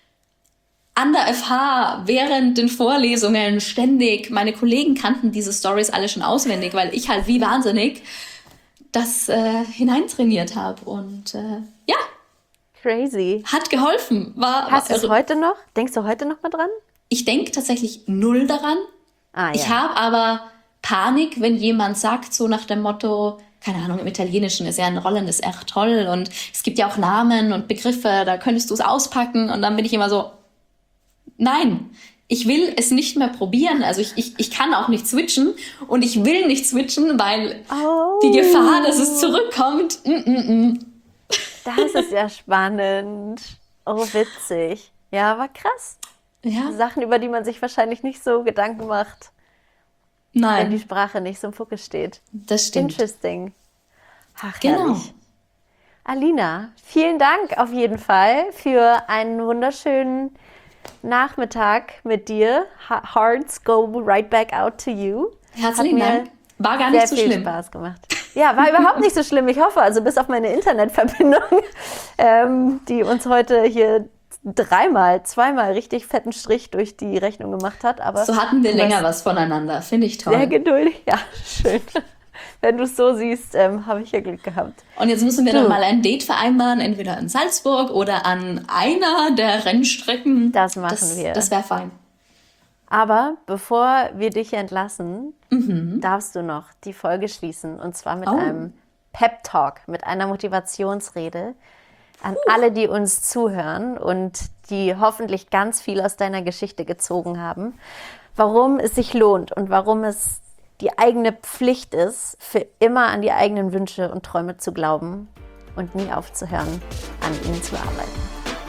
an der F H während den Vorlesungen ständig. Meine Kollegen kannten diese Stories alle schon auswendig, weil ich halt wie wahnsinnig das äh, hineintrainiert habe. Und äh, ja, Crazy. hat geholfen. War, Hast du war es irre. heute noch? Denkst du heute noch mal dran? Ich denke tatsächlich null daran. Ah, Ich ja. habe aber Panik, wenn jemand sagt, so nach dem Motto, keine Ahnung, im Italienischen ist ja ein rollendes R toll und es gibt ja auch Namen und Begriffe, da könntest du es auspacken und dann bin ich immer so, nein, ich will es nicht mehr probieren. Also ich, ich, ich kann auch nicht switchen und ich will nicht switchen, weil Oh. die Gefahr, dass es zurückkommt, mm, mm, mm. Das ist ja spannend. Oh, witzig. Ja, war krass. Ja, Sachen, über die man sich wahrscheinlich nicht so Gedanken macht, wenn die nein, Sprache nicht so im Fokus steht. das stimmt. Interesting. Ach, Genau. herrlich. Alina, vielen Dank auf jeden Fall für einen wunderschönen Nachmittag mit dir. Ha- Hearts go right back out to you. Herzlichen Hat mir Dank. War gar Sehr nicht so viel schlimm. Spaß gemacht. Ja, war überhaupt nicht so schlimm, ich hoffe. Also bis auf meine Internetverbindung, ähm, die uns heute hier dreimal, zweimal richtig fetten Strich durch die Rechnung gemacht hat. Aber So hatten wir du länger warst was voneinander. Finde ich sehr toll. geduldig. Ja, schön. Wenn du es so siehst, ähm, habe ich ja Glück gehabt. Und jetzt müssen wir Du. dann mal ein Date vereinbaren, entweder in Salzburg oder an einer der Rennstrecken. Das machen das, wir. Das wäre fein. Aber bevor wir dich entlassen, darfst du noch die Folge schließen. Und zwar mit Oh. einem Pep-Talk, mit einer Motivationsrede an alle, die uns zuhören und die hoffentlich ganz viel aus deiner Geschichte gezogen haben, warum es sich lohnt und warum es die eigene Pflicht ist, für immer an die eigenen Wünsche und Träume zu glauben und nie aufzuhören, an ihnen zu arbeiten.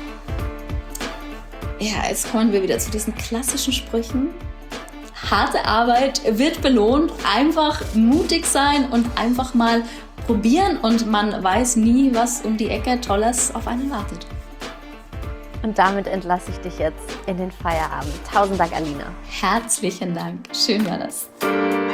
Ja, jetzt kommen wir wieder zu diesen klassischen Sprüchen. Harte Arbeit wird belohnt. Einfach mutig sein und einfach mal probieren. Und man weiß nie, was um die Ecke Tolles auf einen wartet. Und damit entlasse ich dich jetzt in den Feierabend. Tausend Dank, Alina. Herzlichen Dank. Schön war das.